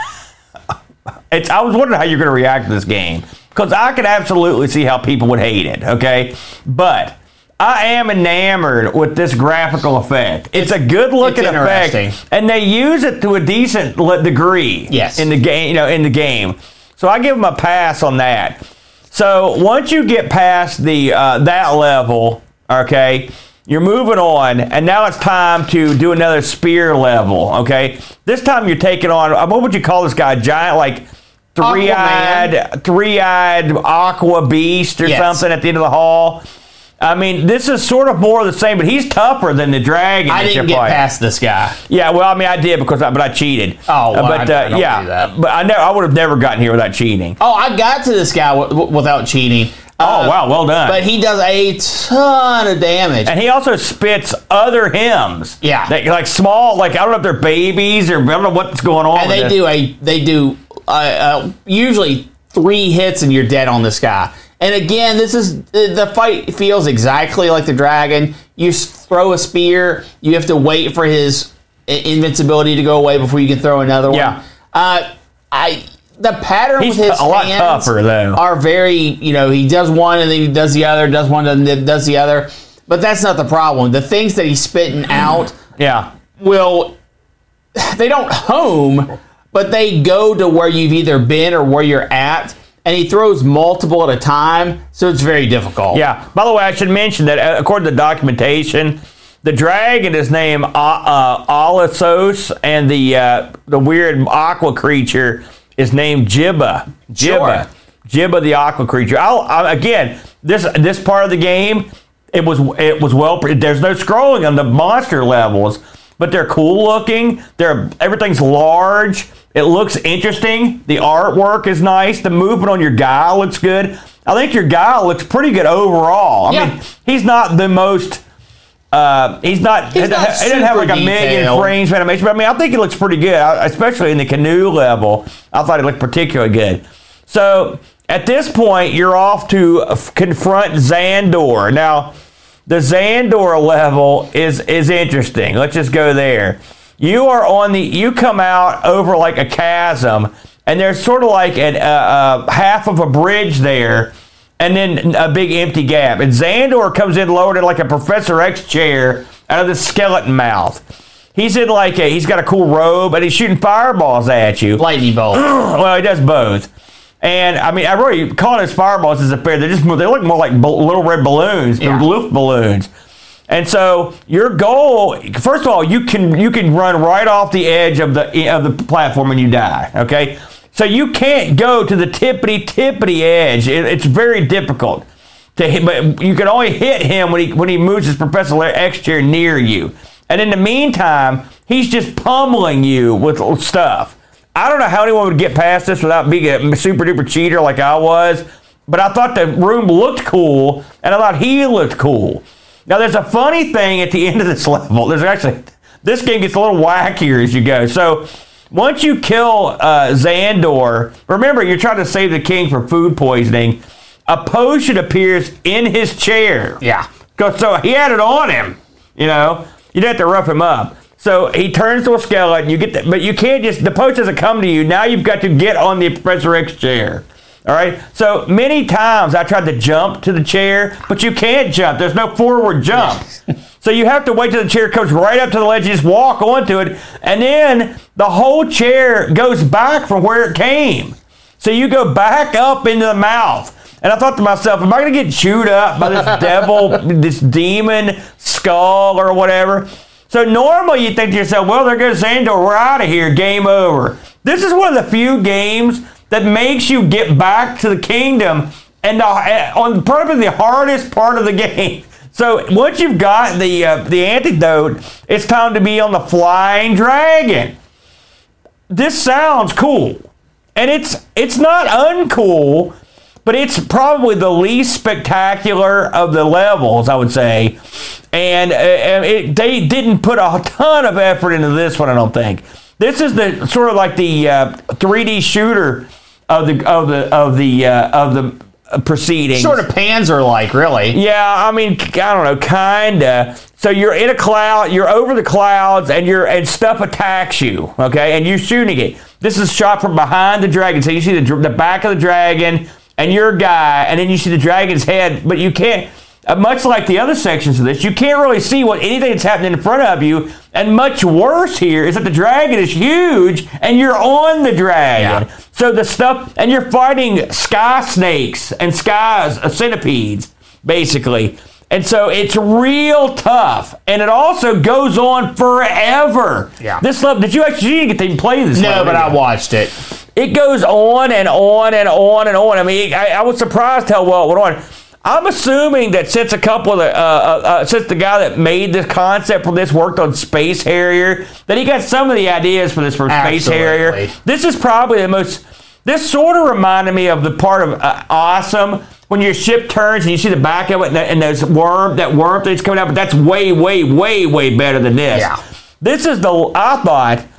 it's, I was wondering how you're going to react to this game because I could absolutely see how people would hate it, okay? But I am enamored with this graphical effect. It's a good-looking It's effect, interesting. and they use it to a decent le- degree Yes. in the game. You know, in the game. So I give them a pass on that. So once you get past the uh, that level, okay, you're moving on, and now it's time to do another spear level, okay? This time you're taking on, uh, what would you call this guy? Giant, like, three-eyed, three-eyed aqua beast or Yes. something at the end of the hall? I mean, this is sort of more of the same, but he's tougher than the dragon I that didn't you're get playing. past this guy. Yeah, well, I mean, I did because, I, but I cheated. Oh, well, Uh, but I- I uh, don't yeah, do that. but I know I would have never gotten here without cheating. Oh, I got to this guy w- w- without cheating. Oh, Uh, wow, well done. But he does a ton of damage. And he also spits other hymns. Yeah. That, like small, like I don't know if they're babies or I don't know what's going on. And with they this. do a they do uh, uh, usually three hits and you're dead on this guy. And again, this is the fight feels exactly like the dragon. You throw a spear, you have to wait for his invincibility to go away before you can throw another one. Yeah. Uh, I the pattern He's with his a lot hands tougher, though. are very, you know, he does one and then he does the other, does one and then does the other. But that's not the problem. The things that he's spitting out Yeah. will, they don't home, but they go to where you've either been or where you're at. And he throws multiple at a time, so it's very difficult. Yeah. By the way, I should mention that uh, according to the documentation, the dragon is named uh, uh, Allosos, and the uh, the weird aqua creature is named Jibba. Jibba. Sure. Jibba, the aqua creature. I'll, I, again, this this part of the game, it was it was well. There's no scrolling on the monster levels, but they're cool looking. They're everything's large. It looks interesting. The artwork is nice. The movement on your guy looks good. I think your guy looks pretty good overall. I Yeah. mean, he's not the most. Uh, he's not. He's He not doesn't have like a super million detailed. frames of animation, but I mean, I think he looks pretty good, I- especially in the canoe level. I thought he looked particularly good. So at this point, you're off to uh, confront Xandor. Now, the Xandor level is is interesting. Let's just go there. You are on the. You come out over like a chasm, and there's sort of like an, uh, uh, half of a bridge there, and then a big empty gap. And Xandor comes in lowered in like a Professor X chair out of the skeleton mouth. He's in like a. He's got a cool robe, and he's shooting fireballs at you. Lightning bolt. Well, he does both. And I mean, I really calling his fireballs is a fair. They just they look more like b- little red balloons, Yeah. Luft balloons. And so your goal, first of all, you can you can run right off the edge of the of the platform and you die. Okay, so you can't go to the tippity tippity edge. It, it's very difficult to hit, but you can only hit him when he when he moves his Professor X chair near you. And in the meantime, he's just pummeling you with stuff. I don't know how anyone would get past this without being a super duper cheater like I was, but I thought the room looked cool, and I thought he looked cool. Now, there's a funny thing at the end of this level. There's actually, this game gets a little wackier as you go. So, once you kill uh, Xandor, remember, you're trying to save the king from food poisoning. A potion appears in his chair. Yeah. 'Cause- So, he had it on him, you know. You'd have to rough him up. So, he turns to a skeleton. You get the, but you can't just, the potion doesn't come to you. Now you've got to get on the Professor X chair. All right. So many times I tried to jump to the chair, but you can't jump. There's no forward jump. So you have to wait till the chair comes right up to the ledge. You just walk onto it, and then the whole chair goes back from where it came. So you go back up into the mouth. And I thought to myself, am I going to get chewed up by this devil, this demon skull or whatever? So normally you think to yourself, well, there goes Xandor. We're out of here. Game over. This is one of the few games that makes you get back to the kingdom and the, on probably the hardest part of the game. So once you've got the uh, the antidote, it's time to be on the flying dragon. This sounds cool, and it's it's not uncool, but it's probably the least spectacular of the levels, I would say. And uh, it, they didn't put a ton of effort into this one, I don't think. This is the sort of like the uh, three D shooter of the of the of the uh, of the uh, proceedings. Sort of Panzer-like, really. Yeah, I mean, I don't know, kinda. So you're in a cloud, you're over the clouds, and you're and stuff attacks you, okay, and you're shooting it. This is shot from behind the dragon, so you see the the back of the dragon and your guy, and then you see the dragon's head, but you can't. Uh, much like the other sections of this, you can't really see what anything that's happening in front of you. And much worse here is that the dragon is huge, and you're on the dragon. Yeah. So the stuff, and you're fighting sky snakes and sky uh, centipedes, basically. And so it's real tough, and it also goes on forever. Yeah. This level, did you actually you didn't get to even play this? No, level, but did I you? watched it. It goes on and on and on and on. I mean, I, I was surprised how well it went on. I'm assuming that since a couple of the, uh, uh, uh, since the guy that made this concept for this worked on Space Harrier, that he got some of the ideas for this from Space Absolutely. Harrier. This is probably the most, this sort of reminded me of the part of uh, Awesome when your ship turns and you see the back of it and, the, and there's worm, that worm that's coming out, but that's way, way, way, way better than this. Yeah. This is the, I thought,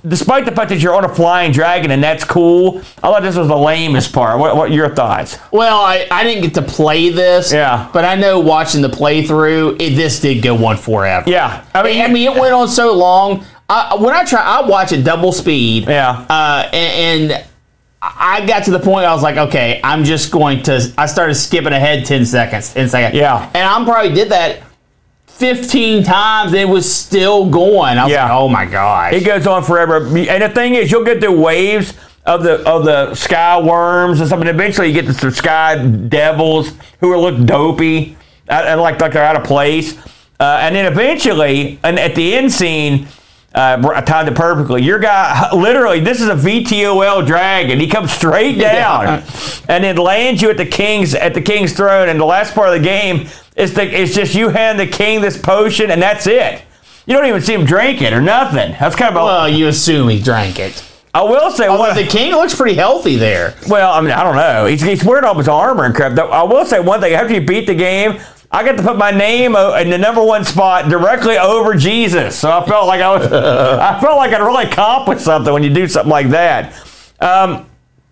despite the fact that you're on a flying dragon and that's cool, I thought this was the lamest part. What, what are your thoughts? Well, I, I didn't get to play this. Yeah. But I know watching the playthrough, it, this did go on forever. Yeah. I mean, I mean, it went on so long. I, when I try, I watch it double speed. Yeah. Uh, and, and I got to the point I was like, okay, I'm just going to. I started skipping ahead ten seconds, ten seconds. Yeah. And I probably did that fifteen times. And it was still going. I was Yeah. like, oh my gosh. It goes on forever. And the thing is, you'll get the waves of the of the sky worms and something. Eventually, you get the, the sky devils who are look dopey and, and like like they're out of place. Uh, and then eventually, and at the end scene. Uh, I timed it perfectly. Your guy, literally, this is a V T O L dragon. He comes straight down Yeah. and then lands you at the king's at the king's throne. And the last part of the game is the, it's just you hand the king this potion, and that's it. You don't even see him drink it or nothing. That's kind of a, Well, you assume he drank it. I will say Although one. the king looks pretty healthy there. Well, I mean, I don't know. He's, he's wearing all his armor and crap. I will say one thing. After you beat the game, I got to put my name in the number one spot directly over Jesus. So I felt like I was, I felt like I'd really accomplished something when you do something like that. Um,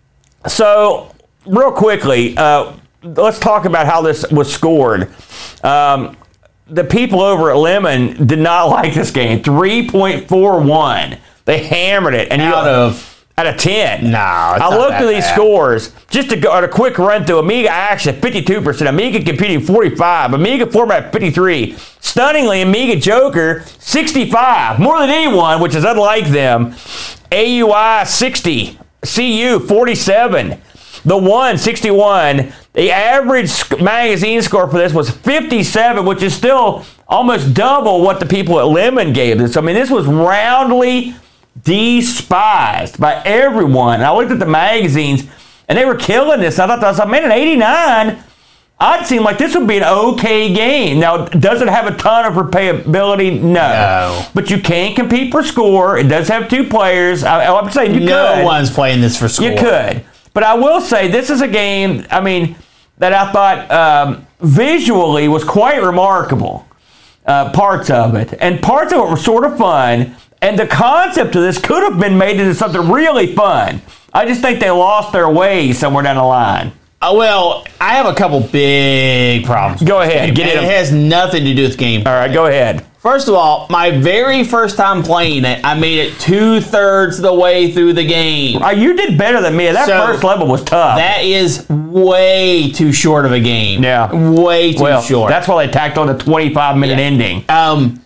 so real quickly, uh, let's talk about how this was scored. Um, the people over at Lemon did not like this game. three point four one. They hammered it. And Out you, of Out of ten. No, it's I not looked that at these bad. scores just to go at a quick run through. Amiga Action fifty-two percent, Amiga Computing forty-five, Amiga Format fifty-three. Stunningly, Amiga Joker sixty-five, more than anyone, which is unlike them. A U I sixty, C U forty-seven, the one sixty-one. The average sc- magazine score for this was fifty-seven, which is still almost double what the people at Lemon gave this. I mean, this was roundly despised by everyone. And I looked at the magazines, and they were killing this. I thought, I was like, man, in eighty-nine, I'd seem like this would be an okay game. Now, does it have a ton of replayability? No. No. But you can compete for score. It does have two players. I, I'm saying you no could. one's playing this for score. You could. But I will say, this is a game, I mean, that I thought um, visually was quite remarkable. Uh, parts of it. And parts of it were sort of fun. And the concept of this could have been made into something really fun. I just think they lost their way somewhere down the line. Uh, well, I have a couple big problems. Go ahead, get And it. it has nothing to do with game. All right, go ahead. First of all, my very first time playing it, I made it two thirds of the way through the game. Uh, you did better than me. That So, first level was tough. That is way too short of a game. Yeah. Way too well, short. that's why they tacked on the twenty-five minute Yeah. ending. um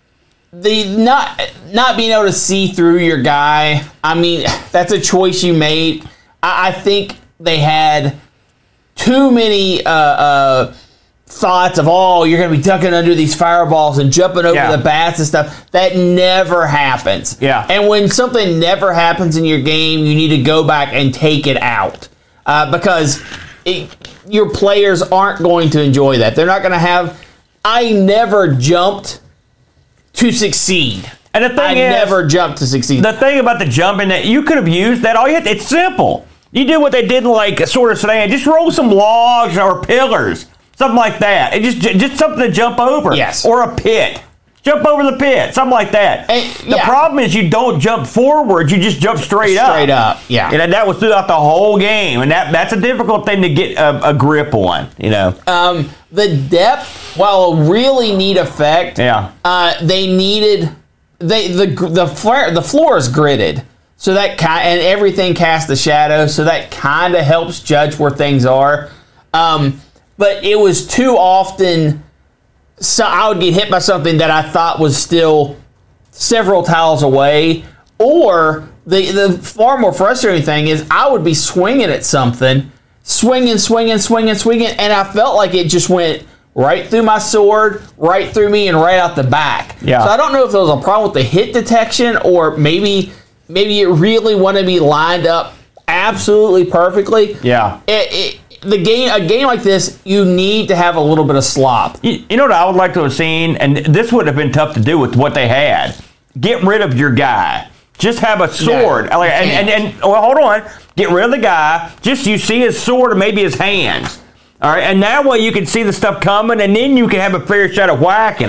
the not not being able to see through your guy, I mean, that's a choice you made. I, I think they had too many uh, uh, thoughts of, oh, you're going to be ducking under these fireballs and jumping over Yeah. the bats and stuff. That never happens. Yeah. And when something never happens in your game, you need to go back and take it out uh, because it, your players aren't going to enjoy that. They're not going to have. I never jumped to succeed. And the thing I is, never jumped to succeed. the thing about the jumping that you could have used that all you had to, it's simple. You did what they did in like Sword of Sedan. Just roll some logs or pillars, something like that. It just just something to jump over. Yes. Or a pit. Jump over the pit, something like that. And- the yeah. problem is you don't jump forward. You just jump straight, up. Straight up, yeah. And that was throughout the whole game, and that that's a difficult thing to get a, a grip on. You know. Um, the depth, while a really neat effect, Yeah. uh, they needed they the the floor the floor is gridded, so that kind and everything casts a shadow, so that kind of helps judge where things are. Um, but it was too often, so I would get hit by something that I thought was still several tiles away, or the the far more frustrating thing is I would be swinging at something. Swinging, swinging, swinging, swinging, and I felt like it just went right through my sword, right through me, and right out the back. Yeah. So I don't know if there was a problem with the hit detection, or maybe maybe it really wanted to be lined up absolutely perfectly. Yeah. It, it, the game, a game like this, you need to have a little bit of slop. You, you know what I would like to have seen, and this would have been tough to do with what they had. Get rid of your guy. Just have a sword. Yeah, Like, you and, and, can't. and well, hold on. Get rid of the guy. Just you see his sword or maybe his hands. All right, and that way you can see the stuff coming, and then you can have a fair shot of whacking it.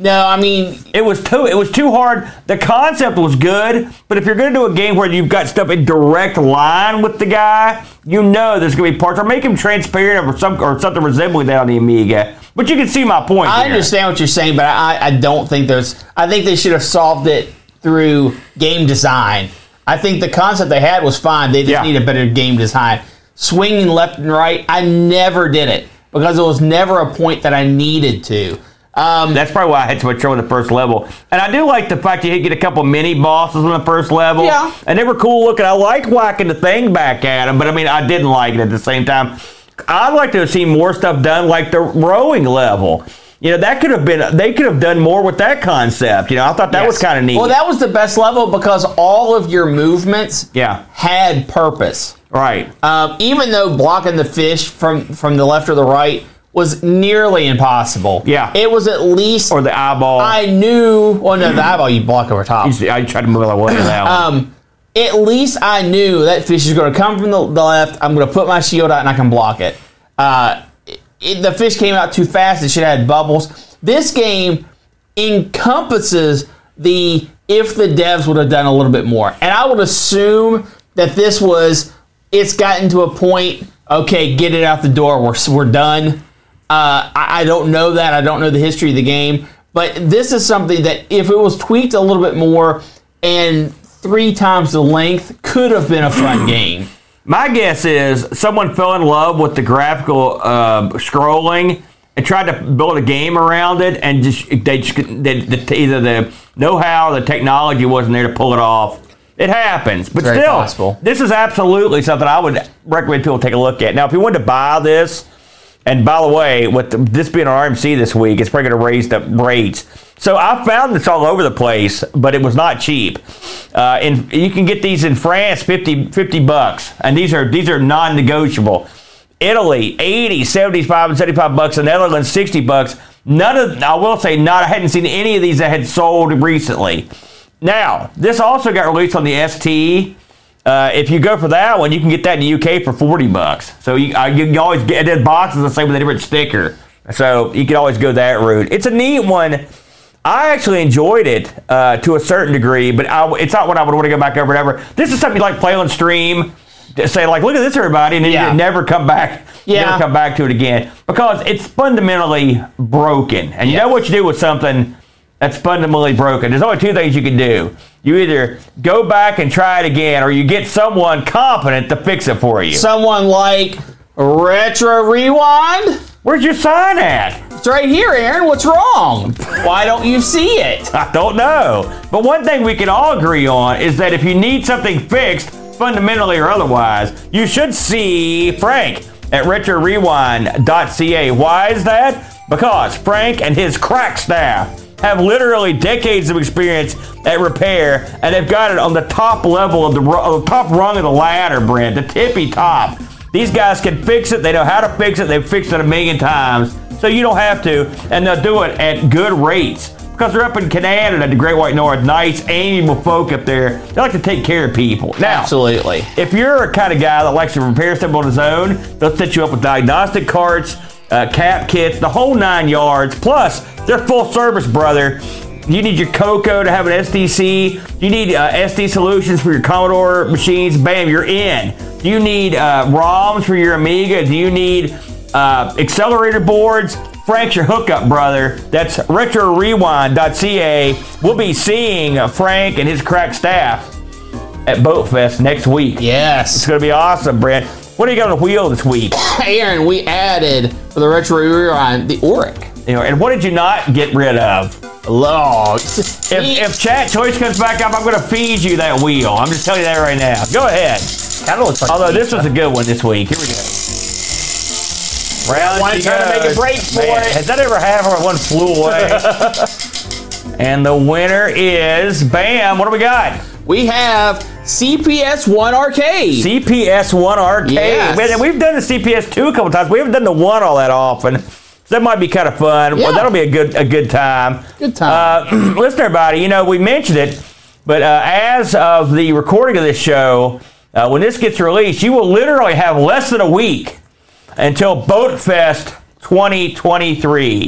No, I mean, It was too. It was too hard. The concept was good, but if you're going to do a game where you've got stuff in direct line with the guy, you know there's going to be parts, or make him transparent or some or something resembling that on the Amiga. But you can see my point. I here. understand what you're saying, but I, I don't think there's. I think they should have solved it through game design. I think the concept they had was fine. They just Yeah. need a better game design. Swinging left and right, I never did it because it was never a point that I needed to. Um, That's probably why I had so much trouble with the first level. And I do like the fact you get a couple mini bosses on the first level. Yeah. And they were cool looking. I liked whacking the thing back at them, but I mean, I didn't like it at the same time. I'd like to have seen more stuff done like the rowing level. You know, that could have been, they could have done more with that concept. You know, I thought that was yes. kind of neat. Well, that was the best level because all of your movements Yeah. had purpose. Right. Um, even though blocking the fish from, from the left or the right was nearly impossible. Yeah. It was at least... Or the eyeball. I knew... Well, no, the eyeball you block over top. I tried to move like one to that one. Um, at least I knew that fish is going to come from the, the left. I'm going to put my shield out and I can block it. Uh, it. The fish came out too fast. It should have had bubbles. This game encompasses the if the devs would have done a little bit more. And I would assume that this was... It's gotten to a point... Okay, get it out the door. We're, we're done. Uh, I, I don't know that. I don't know the history of the game. But this is something that if it was tweaked a little bit more and three times the length, could have been a fun game. My guess is someone fell in love with the graphical uh, scrolling and tried to build a game around it, and just they just they, the, either the know-how or the technology wasn't there to pull it off. It happens, but Very still, possible. This is absolutely something I would recommend people take a look at. Now, if you wanted to buy this, and by the way, with the, this being on R M C this week, it's probably going to raise the rates. So I found this all over the place, but it was not cheap. Uh, and you can get these in France, fifty, fifty bucks, and these are these are non-negotiable. Italy, eighty, seventy-five, and seventy-five bucks. The Netherlands, sixty bucks. None of, I will say, not. I hadn't seen any of these that had sold recently. Now, this also got released on the S T. Uh, if you go for that one, you can get that in the U K for forty bucks. So you, uh, you can always get the boxes the same with a different sticker. So you can always go that route. It's a neat one. I actually enjoyed it uh, to a certain degree, but I, it's not one I would want to go back over and ever. This is something you like play on stream. Say like, look at this, everybody, and then Yeah. you never come back. Yeah. Never come back to it again because it's fundamentally broken. And you Yes. know what you do with something that's fundamentally broken. There's only two things you can do. You either go back and try it again, or you get someone competent to fix it for you. Someone like Retro Rewind? Where's your sign at? It's right here, Aaron. What's wrong? Why don't you see it? I don't know. But one thing we can all agree on is that if you need something fixed, fundamentally or otherwise, you should see Frank at retro rewind dot c a. Why is that? Because Frank and his crack staff have literally decades of experience at repair, and they've got it on the top level of the, of the top rung of the ladder, Brent, the tippy top. These guys can fix it. They know how to fix it. They've fixed it a million times, so you don't have to, and they'll do it at good rates because they're up in Canada, the Great White North. Nice, amiable folk up there. They like to take care of people. Now, Absolutely. if you're a kind of guy that likes to repair stuff on his own, they'll set you up with diagnostic carts, uh, cap kits, the whole nine yards. Plus, they're full service, brother. You need your Coco to have an S D C. You need uh, S D solutions for your Commodore machines. Bam, you're in. Do you need uh, ROMs for your Amiga? Do you need uh, accelerator boards? Frank's your hookup, brother. That's retro rewind dot c a. We'll be seeing uh, Frank and his crack staff at Boat Fest next week. Yes. It's going to be awesome, Brent. What do you got on the wheel this week? Aaron, we added for the Retro Rewind the Auric. You know, and what did you not get rid of? Log. If, if Chat Choice comes back up, I'm going to feed you that wheel. I'm just telling you that right now. Go ahead. Kind of looks like Although this was a good one this week. Here we go. Round wanna she try to make a goes. break for Man, it. Has that ever happened where one flew away? And the winner is, bam, what do we got? We have C P S one Arcade. C P S one Arcade. Yes. Man, we've done the C P S two a couple times. We haven't done the one all that often. So that might be kind of fun. Yeah. Well, that'll be a good a good time. Good time. Uh, listen, everybody, you know, we mentioned it, but uh, as of the recording of this show, uh, when this gets released, you will literally have less than a week until Boat Fest twenty twenty-three.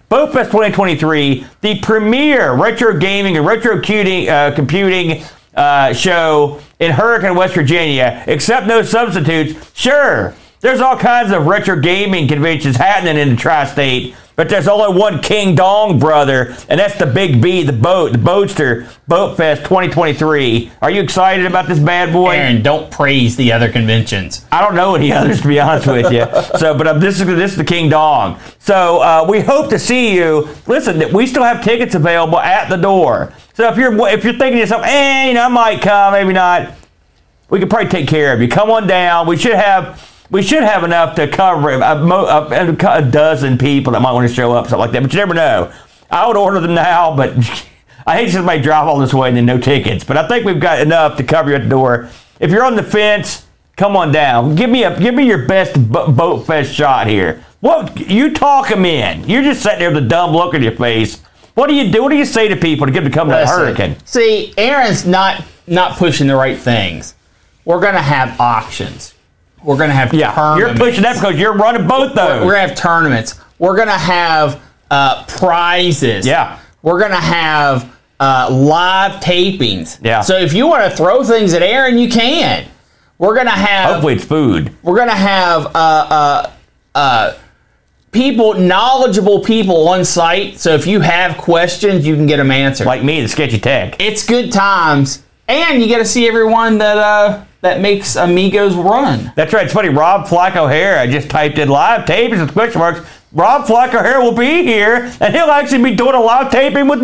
Boat Fest twenty twenty-three, the premier retro gaming and retro computing, uh, computing uh, show in Hurricane, West Virginia, except no substitutes. Sure, there's all kinds of retro gaming conventions happening in the tri-state, but there's only one King Dong brother, and that's the Big B, the boat, the Boatster Boat Fest twenty twenty-three. Are you excited about this bad boy? Aaron, don't praise the other conventions. I don't know any others, to be honest with you. So, but um, this is this is the King Dong. So uh, we hope to see you. Listen, we still have tickets available at the door. So if you're if you're thinking to yourself, eh, you know, I might come, maybe not. We could probably take care of you. Come on down. We should have. We should have enough to cover a, a, a dozen people that might want to show up, something like that. But you never know. I would order them now, but I hate somebody drive all this way and then no tickets. But I think we've got enough to cover you at the door. If you're on the fence, come on down. Give me a give me your best bo- Boat Fest shot here. What you talk them in? You're just sitting there with a dumb look on your face. What do you do? What do you say to people to get them to come to the Hurricane? See, Aaron's not not pushing the right things. We're gonna have auctions. We're going to have yeah, tournaments. You're pushing that because you're running both those. We're going to have tournaments. We're going to have uh, prizes. Yeah. We're going to have uh, live tapings. Yeah. So if you want to throw things at Aaron, you can. We're going to have... Hopefully it's food. We're going to have uh, uh, uh, people, knowledgeable people on site. So if you have questions, you can get them answered. Like me, the Sketchy Tech. It's good times. And you get to see everyone that... Uh, that makes Amigos run. That's right. It's funny. Rob Flacco Hair. I just typed in live tapings with question marks. Rob Flacco Hair will be here, and he'll actually be doing a live taping with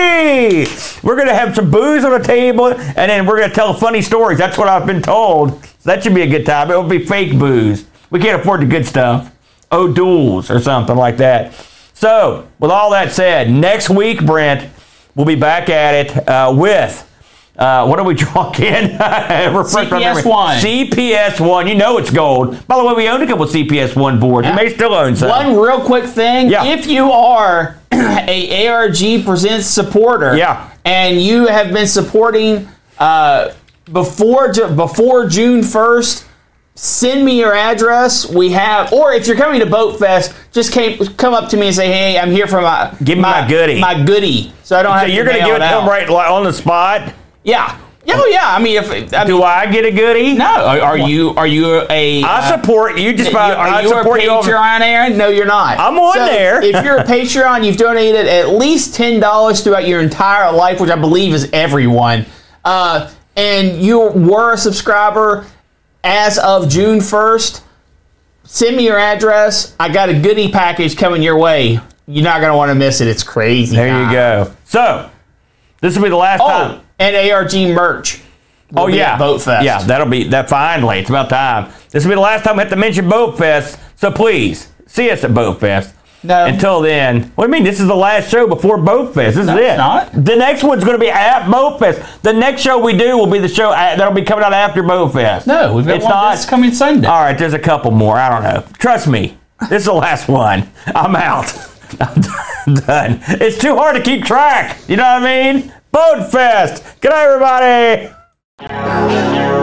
me. We're going to have some booze on the table, and then we're going to tell funny stories. That's what I've been told. So that should be a good time. It will be fake booze. We can't afford the good stuff. O'Doul's or something like that. So, with all that said, next week, Brent, we'll be back at it uh, with... Uh, what are we talking? C P S one. C P S one. You know it's gold. By the way, we own a couple of C P S one boards. Yeah. We may still own some. One real quick thing. Yeah. If you are a A R G Presents supporter yeah. and you have been supporting uh, before before June first, send me your address. We have, or if you're coming to Boat Fest, just came, come up to me and say, "Hey, I'm here for my give me my, my goodie, my goodie." So I don't so have. You're to going to give it to them right on the spot. Yeah. Oh yeah. I mean, if I do mean, I get a goodie? No. Are, are you? Are you a? I support you. Just by are I you support a Patreon, Aaron? No, you're not. I'm on so there. If you're a Patreon, you've donated at least ten dollars throughout your entire life, which I believe is everyone. Uh, and you were a subscriber as of June first. Send me your address. I got a goodie package coming your way. You're not gonna want to miss it. It's crazy. There you go. So. This will be the last oh, time. And A R G merch. Oh, yeah. Boat Fest. Yeah, that'll be that finally. It's about time. This will be the last time we have to mention Boat Fest. So please, see us at Boat Fest. No. Until then, what do you mean? This is the last show before Boat Fest. This no, is it. It's not. The next one's going to be at Boat Fest. The next show we do will be the show at, that'll be coming out after Boat Fest. No, we've got it's one not. that's coming Sunday. All right, there's a couple more. I don't know. Trust me. This is the last one. I'm out. I'm done. It's too hard to keep track. You know what I mean? Boat Fest. Good night, everybody.